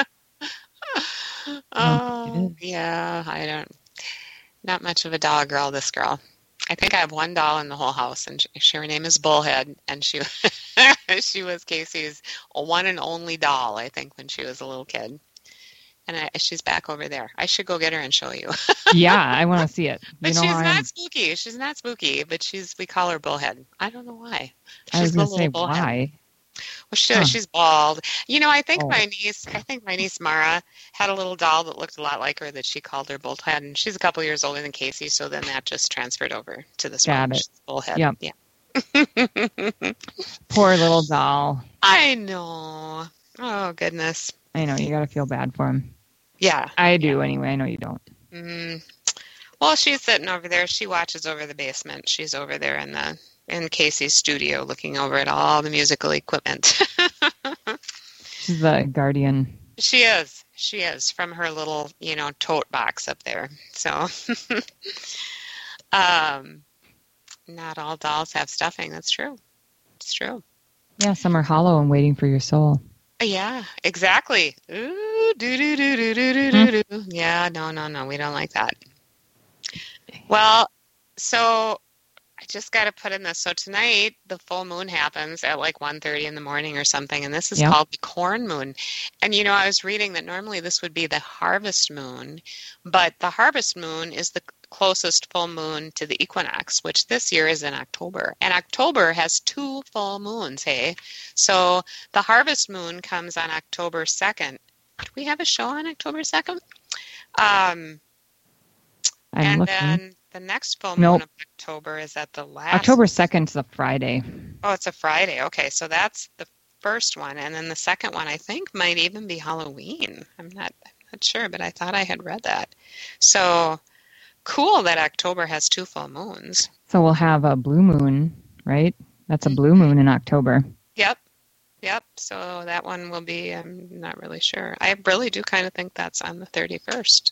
[SPEAKER 5] Oh, yeah, I don't. Not much of a doll girl, this girl. I think I have one doll in the whole house, and she, her name is Bullhead, and she she was Casey's one and only doll, I think, when she was a little kid. And I, she's back over there. I should go get her and show you.
[SPEAKER 4] Yeah, I want to see it. You
[SPEAKER 5] but
[SPEAKER 4] know
[SPEAKER 5] she's
[SPEAKER 4] not
[SPEAKER 5] I'm... spooky. She's not spooky, but she's we call her Bullhead. I don't know why. She's
[SPEAKER 4] I was going
[SPEAKER 5] to
[SPEAKER 4] say
[SPEAKER 5] bullhead.
[SPEAKER 4] why.
[SPEAKER 5] Well, she,
[SPEAKER 4] huh.
[SPEAKER 5] she's bald. You know, I think
[SPEAKER 4] oh.
[SPEAKER 5] my niece, I think my niece Mara had a little doll that looked a lot like her that she called her Bullhead, and she's a couple years older than Casey, so then that just transferred over to this
[SPEAKER 4] Got
[SPEAKER 5] one.
[SPEAKER 4] it.
[SPEAKER 5] She's Bullhead.
[SPEAKER 4] Yep.
[SPEAKER 5] Yeah.
[SPEAKER 4] Poor little doll.
[SPEAKER 5] I know. Oh goodness.
[SPEAKER 4] I know. You got to feel bad for him.
[SPEAKER 5] Yeah.
[SPEAKER 4] I do
[SPEAKER 5] yeah.
[SPEAKER 4] anyway. I know you don't.
[SPEAKER 5] Mm. Well, she's sitting over there. She watches over the basement. She's over there in the in Casey's studio looking over at all the musical equipment.
[SPEAKER 4] She's the guardian.
[SPEAKER 5] She is. She is from her little, you know, tote box up there. So, um, not all dolls have stuffing. That's true. It's true.
[SPEAKER 4] Yeah, some are hollow and waiting for your soul.
[SPEAKER 5] Yeah, exactly. Ooh, do do do do do do do do. Yeah, no, no, no. We don't like that. Well, so just got to put in this. So tonight, the full moon happens at like one thirty in the morning or something, and this is
[SPEAKER 4] Yep.
[SPEAKER 5] called the corn moon. And, you know, I was reading that normally this would be the harvest moon, but the harvest moon is the closest full moon to the equinox, which this year is in October. And October has two full moons, hey? So the harvest moon comes on October second. Do we have a show on October second? Um,
[SPEAKER 4] I'm
[SPEAKER 5] and
[SPEAKER 4] looking.
[SPEAKER 5] then the next full moon
[SPEAKER 4] Nope.
[SPEAKER 5] of October is at the last.
[SPEAKER 4] October second is a Friday.
[SPEAKER 5] Oh, it's a Friday. Okay, so that's the first one, and then the second one I think might even be Halloween. I'm not, I'm not sure, but I thought I had read that. So cool that October has two full moons.
[SPEAKER 4] So we'll have a blue moon, right? That's a blue moon in October.
[SPEAKER 5] Yep. Yep. So that one will be, I'm not really sure. I really do kind of think that's on the thirty-first.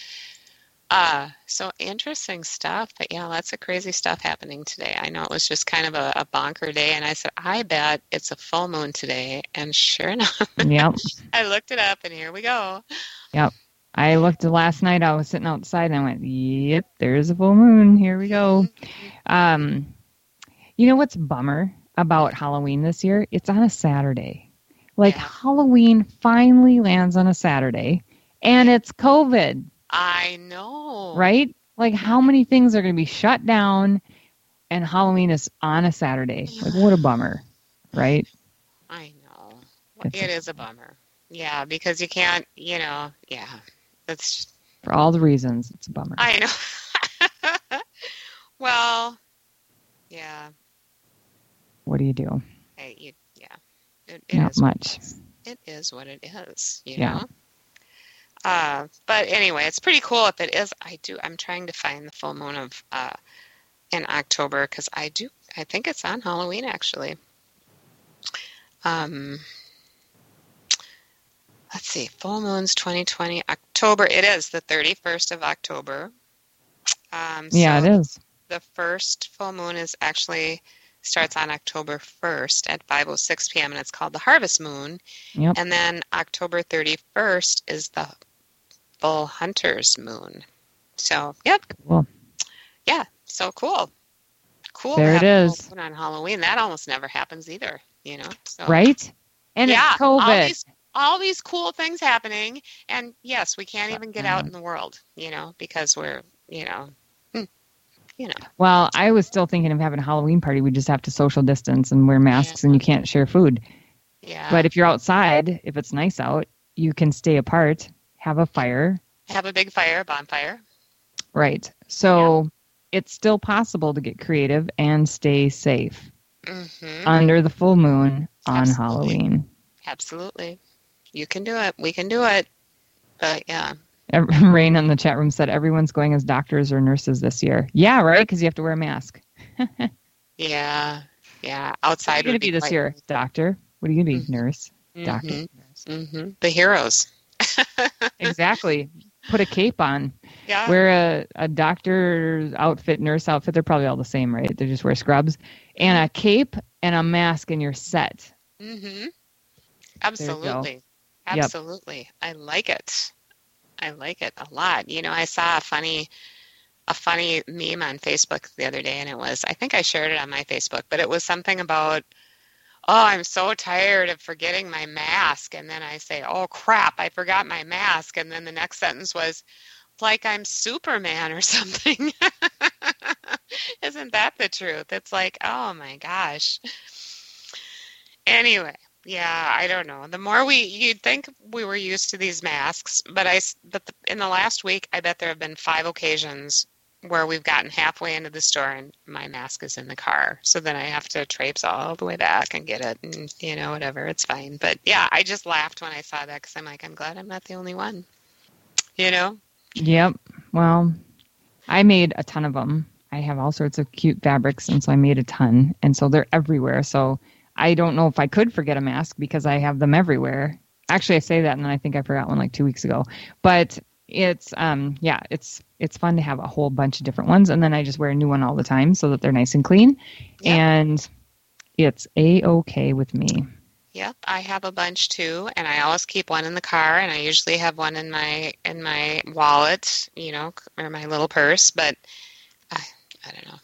[SPEAKER 5] Uh, so interesting stuff. But yeah, lots of crazy stuff happening today. I know it was just kind of a, a bonker day, and I said, I bet it's a full moon today. And sure enough,
[SPEAKER 4] Yep.
[SPEAKER 5] I looked it up, and here we go.
[SPEAKER 4] Yep. I looked last night. I was sitting outside and I went, yep, there's a full moon. Here we go. Um, you know what's a bummer about Halloween this year? It's on a Saturday. Like
[SPEAKER 5] Yeah.
[SPEAKER 4] Halloween finally lands on a Saturday and it's COVID,
[SPEAKER 5] I know.
[SPEAKER 4] right? Like how many things are going to be shut down and Halloween is on a Saturday? Like what a bummer, right?
[SPEAKER 5] I know.
[SPEAKER 4] It's-
[SPEAKER 5] It is a bummer. Yeah, because you can't, you know, yeah. That's,
[SPEAKER 4] For all the reasons, it's a bummer.
[SPEAKER 5] I know. Well, yeah.
[SPEAKER 4] What do you do?
[SPEAKER 5] Hey, you, yeah. It, it
[SPEAKER 4] Not
[SPEAKER 5] is
[SPEAKER 4] much.
[SPEAKER 5] It is what it is, you
[SPEAKER 4] Yeah.
[SPEAKER 5] know? Uh, but anyway, it's pretty cool if it is. I do, I'm trying to find the full moon of, uh, in October, because I do, I think it's on Halloween, actually. Um, let's see, full moons twenty twenty, October, it is the thirty-first of October. Um,
[SPEAKER 4] Yeah,
[SPEAKER 5] so
[SPEAKER 4] it is.
[SPEAKER 5] the first full moon is actually starts on October first at five oh six p.m. and it's called the harvest moon.
[SPEAKER 4] Yep.
[SPEAKER 5] And then October thirty-first is the full hunter's moon. So, yep.
[SPEAKER 4] Cool.
[SPEAKER 5] Yeah, so cool. Cool.
[SPEAKER 4] There
[SPEAKER 5] to
[SPEAKER 4] it
[SPEAKER 5] have a
[SPEAKER 4] is.
[SPEAKER 5] full moon on Halloween. That almost never happens either, you know. So
[SPEAKER 4] Right? And
[SPEAKER 5] yeah,
[SPEAKER 4] it's
[SPEAKER 5] all
[SPEAKER 4] COVID.
[SPEAKER 5] these all these cool things happening, and yes, we can't even get out in the world, you know, because we're, you know, hmm, you know.
[SPEAKER 4] Well, I was still thinking of having a Halloween party. We just have to social distance and wear masks and you can't share food.
[SPEAKER 5] Yeah.
[SPEAKER 4] But if you're outside, if it's nice out, you can stay apart, have a fire.
[SPEAKER 5] Have a big fire, bonfire.
[SPEAKER 4] Right. So it's still possible to get creative and stay safe
[SPEAKER 5] Mm-hmm.
[SPEAKER 4] under the full moon on
[SPEAKER 5] Absolutely.
[SPEAKER 4] Halloween.
[SPEAKER 5] Absolutely. You can do it. We can do it. But yeah.
[SPEAKER 4] Ev- Rain in the chat room said everyone's going as doctors or nurses this year. Yeah, right? Because you have to wear a mask.
[SPEAKER 5] Yeah. Yeah.
[SPEAKER 4] What
[SPEAKER 5] Outside
[SPEAKER 4] are you going to
[SPEAKER 5] would
[SPEAKER 4] be this
[SPEAKER 5] quite-
[SPEAKER 4] year? Doctor? What are you going to be? Nurse? Doctor?
[SPEAKER 5] Mhm. Mm-hmm. The heroes.
[SPEAKER 4] Exactly. Put a cape on.
[SPEAKER 5] Yeah.
[SPEAKER 4] Wear a, a doctor's outfit, nurse outfit. They're probably all the same, right? They just wear scrubs and a cape and a mask and you're set.
[SPEAKER 5] Mm-hmm. Absolutely.
[SPEAKER 4] Yep.
[SPEAKER 5] Absolutely. I like it. I like it a lot. You know, I saw a funny a funny meme on Facebook the other day, and it was, I think I shared it on my Facebook, but it was something about, oh, I'm so tired of forgetting my mask. And then I say, oh, crap, I forgot my mask. And then the next sentence was, like I'm Superman or something. Isn't that the truth? It's like, oh, my gosh. Anyway. Yeah, I don't know. The more we, you'd think we were used to these masks, but I, but the, in the last week, I bet there have been five occasions where we've gotten halfway into the store and my mask is in the car. So then I have to traipse all the way back and get it, and you know, whatever, it's fine. But yeah, I just laughed when I saw that because I'm like, I'm glad I'm not the only one. You know?
[SPEAKER 4] Yep. Well, I made a ton of them. I have all sorts of cute fabrics, and so I made a ton, and so they're everywhere. So I don't know if I could forget a mask because I have them everywhere. Actually, I say that, and then I think I forgot one like two weeks ago. But it's, um, yeah, it's it's fun to have a whole bunch of different ones, and then I just wear a new one all the time so that they're nice and clean,
[SPEAKER 5] Yep.
[SPEAKER 4] and it's a-okay with me.
[SPEAKER 5] Yep, I have a bunch too, and I always keep one in the car, and I usually have one in my in my wallet, you know, or my little purse. But I, I don't know.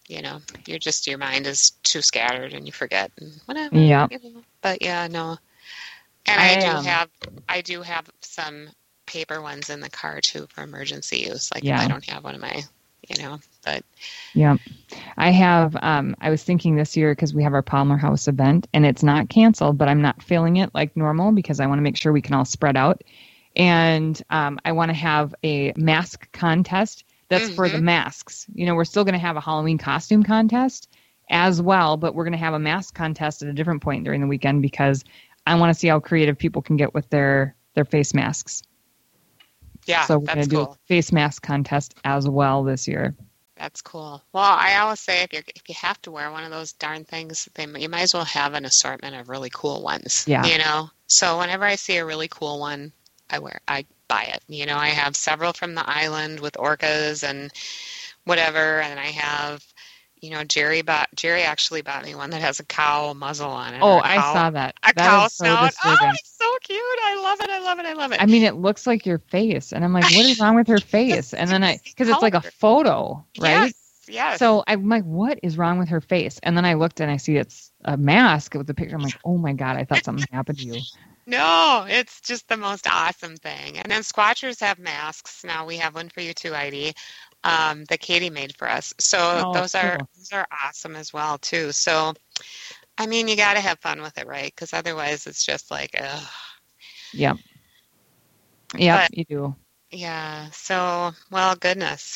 [SPEAKER 5] you know, you're just, your mind is too scattered and you forget and whatever.
[SPEAKER 4] Yeah.
[SPEAKER 5] You know? But yeah, no. And
[SPEAKER 4] I,
[SPEAKER 5] I, do
[SPEAKER 4] um,
[SPEAKER 5] have, I do have some paper ones in the car too for emergency use. Like
[SPEAKER 4] Yeah.
[SPEAKER 5] if I don't have one of my, you know, but
[SPEAKER 4] Yeah. I have, um, I was thinking this year, because we have our Palmer House event and it's not canceled, but I'm not filling it like normal because I want to make sure we can all spread out. And um, I want to have a mask contest that's
[SPEAKER 5] Mm-hmm.
[SPEAKER 4] for the masks. You know, we're still going to have a Halloween costume contest as well, but we're going to have a mask contest at a different point during the weekend because I want to see how creative people can get with their, their face masks.
[SPEAKER 5] yeah,
[SPEAKER 4] So we're going
[SPEAKER 5] that's
[SPEAKER 4] to do
[SPEAKER 5] cool.
[SPEAKER 4] a face mask contest as well this year.
[SPEAKER 5] That's cool. Well, I always say if you if you have to wear one of those darn things, then you might as well have an assortment of really cool ones.
[SPEAKER 4] Yeah.
[SPEAKER 5] You know. So whenever I see a really cool one, I wear I buy it. You know, I have several from the island with orcas and whatever, and I have, you know, Jerry bought Jerry actually bought me one that has a cow muzzle on it.
[SPEAKER 4] Oh,
[SPEAKER 5] or a
[SPEAKER 4] I
[SPEAKER 5] cow-
[SPEAKER 4] saw that.
[SPEAKER 5] a
[SPEAKER 4] That
[SPEAKER 5] cow
[SPEAKER 4] is so
[SPEAKER 5] snout. Oh,
[SPEAKER 4] disturbing.
[SPEAKER 5] it's so cute. I love it. I love it. I love it.
[SPEAKER 4] I mean, it looks like your face, and I'm like, what is wrong with her face? And then I, because it's like a
[SPEAKER 5] Color. Yes.
[SPEAKER 4] photo, right?
[SPEAKER 5] Yes.
[SPEAKER 4] So I'm like, what is wrong with her face? And then I looked and I see it's a mask with the picture. I'm like, oh my God, I thought something happened to you.
[SPEAKER 5] No, it's just the most awesome thing. And then Squatchers have masks. Now we have one for you too, Heidi, um, that Katie made for us. So
[SPEAKER 4] Oh,
[SPEAKER 5] those are
[SPEAKER 4] cool.
[SPEAKER 5] those are awesome as well too. So, I mean, you got to have fun with it, right? Because otherwise, it's just like, ugh.
[SPEAKER 4] Yep. Yep,
[SPEAKER 5] But-
[SPEAKER 4] you do.
[SPEAKER 5] Yeah. So, well, goodness.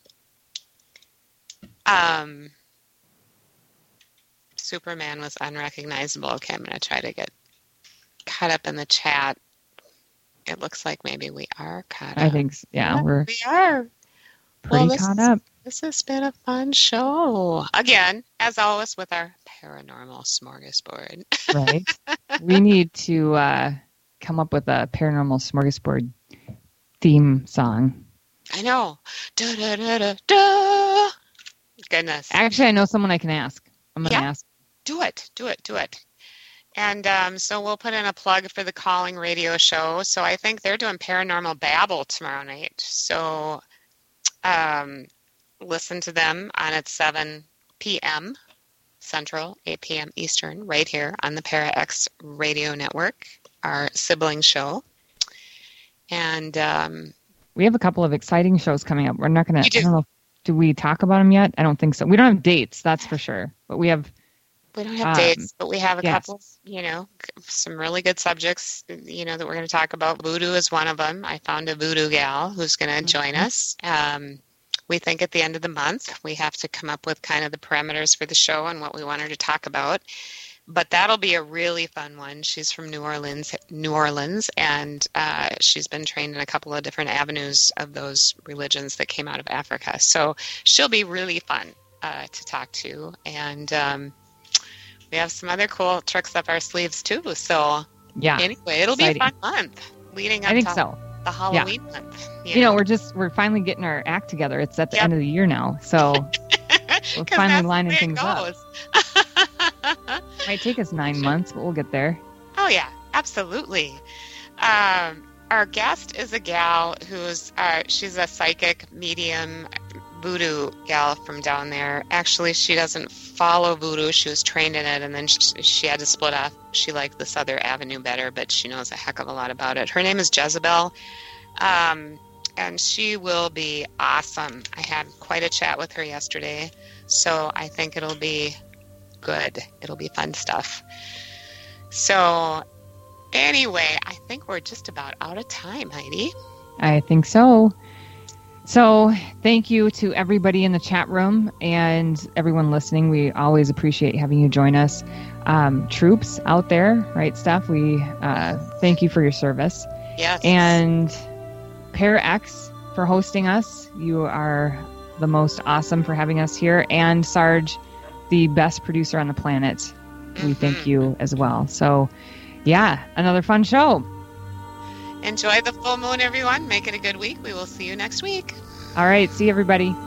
[SPEAKER 5] Um, Superman was unrecognizable. Okay, I'm going to try to get caught up in the chat. It looks like maybe we are caught up.
[SPEAKER 4] I think, s- yeah, we're
[SPEAKER 5] we are.
[SPEAKER 4] pretty
[SPEAKER 5] this
[SPEAKER 4] caught
[SPEAKER 5] is-
[SPEAKER 4] up.
[SPEAKER 5] This has been a fun show. Again, as always, with our paranormal smorgasbord.
[SPEAKER 4] Right? We need to uh, come up with a paranormal smorgasbord theme song.
[SPEAKER 5] I know. Da, da, da, da, da. Goodness.
[SPEAKER 4] Actually, I know someone I can ask. I'm going to
[SPEAKER 5] Yeah.
[SPEAKER 4] ask.
[SPEAKER 5] Do it. Do it. Do it. And um, so we'll put in a plug for the Calling radio show. So I think they're doing Paranormal Babble tomorrow night. So um, listen to them on at seven p.m. Central, eight p.m. Eastern, right here on the ParaX Radio Network, our sibling show. And um,
[SPEAKER 4] We have a couple of exciting shows coming up. We're not going
[SPEAKER 5] You
[SPEAKER 4] to,
[SPEAKER 5] do.
[SPEAKER 4] I don't know, do we talk about them yet? I don't think so. We don't have dates, that's for sure. But we have,
[SPEAKER 5] we don't have
[SPEAKER 4] Um,
[SPEAKER 5] dates, but we have a
[SPEAKER 4] yes.
[SPEAKER 5] couple, you know, some really good subjects, you know, that we're going to talk about. Voodoo is one of them. I found a voodoo gal who's going to join
[SPEAKER 4] Mhm.
[SPEAKER 5] us. Um, we think at the end of the month, we have to come up with kind of the parameters for the show and what we want her to talk about. But that'll be a really fun one. She's from New Orleans, New Orleans, and uh, she's been trained in a couple of different avenues of those religions that came out of Africa. So she'll be really fun uh, to talk to. And um, we have some other cool tricks up our sleeves, too. So
[SPEAKER 4] yeah,
[SPEAKER 5] anyway, it'll
[SPEAKER 4] exciting.
[SPEAKER 5] be a fun month leading up
[SPEAKER 4] I think
[SPEAKER 5] to
[SPEAKER 4] so.
[SPEAKER 5] the Halloween month.
[SPEAKER 4] You know, we're just, we're finally getting our act together. It's at the
[SPEAKER 5] Yep.
[SPEAKER 4] end of the year now. So we're
[SPEAKER 5] 'Cause
[SPEAKER 4] finally
[SPEAKER 5] that's the
[SPEAKER 4] lining
[SPEAKER 5] way it
[SPEAKER 4] things up.
[SPEAKER 5] goes.
[SPEAKER 4] Might take us nine months, but we'll get there.
[SPEAKER 5] Oh, yeah, absolutely. Um, our guest is a gal who's, uh, she's a psychic medium voodoo gal from down there. Actually, she doesn't follow voodoo. She was trained in it, and then she, she had to split off. She liked this other avenue better, but she knows a heck of a lot about it. Her name is Jezebel, um, and she will be awesome. I had quite a chat with her yesterday, so I think it'll be good. It'll be fun stuff. So anyway, I think we're just about out of time, Heidi.
[SPEAKER 4] I think so. So thank you to everybody in the chat room and everyone listening. We always appreciate having you join us. Um, troops out there, right, Steph? We uh, thank you for your service.
[SPEAKER 5] Yes.
[SPEAKER 4] And ParaX for hosting us. You are the most awesome for having us here. And Sarge, the best producer on the planet. We thank
[SPEAKER 5] Mhm.
[SPEAKER 4] you as well. So, yeah, another fun show.
[SPEAKER 5] Enjoy the full moon, everyone. Make it a good week. We will see you next week.
[SPEAKER 4] All right. See you, everybody.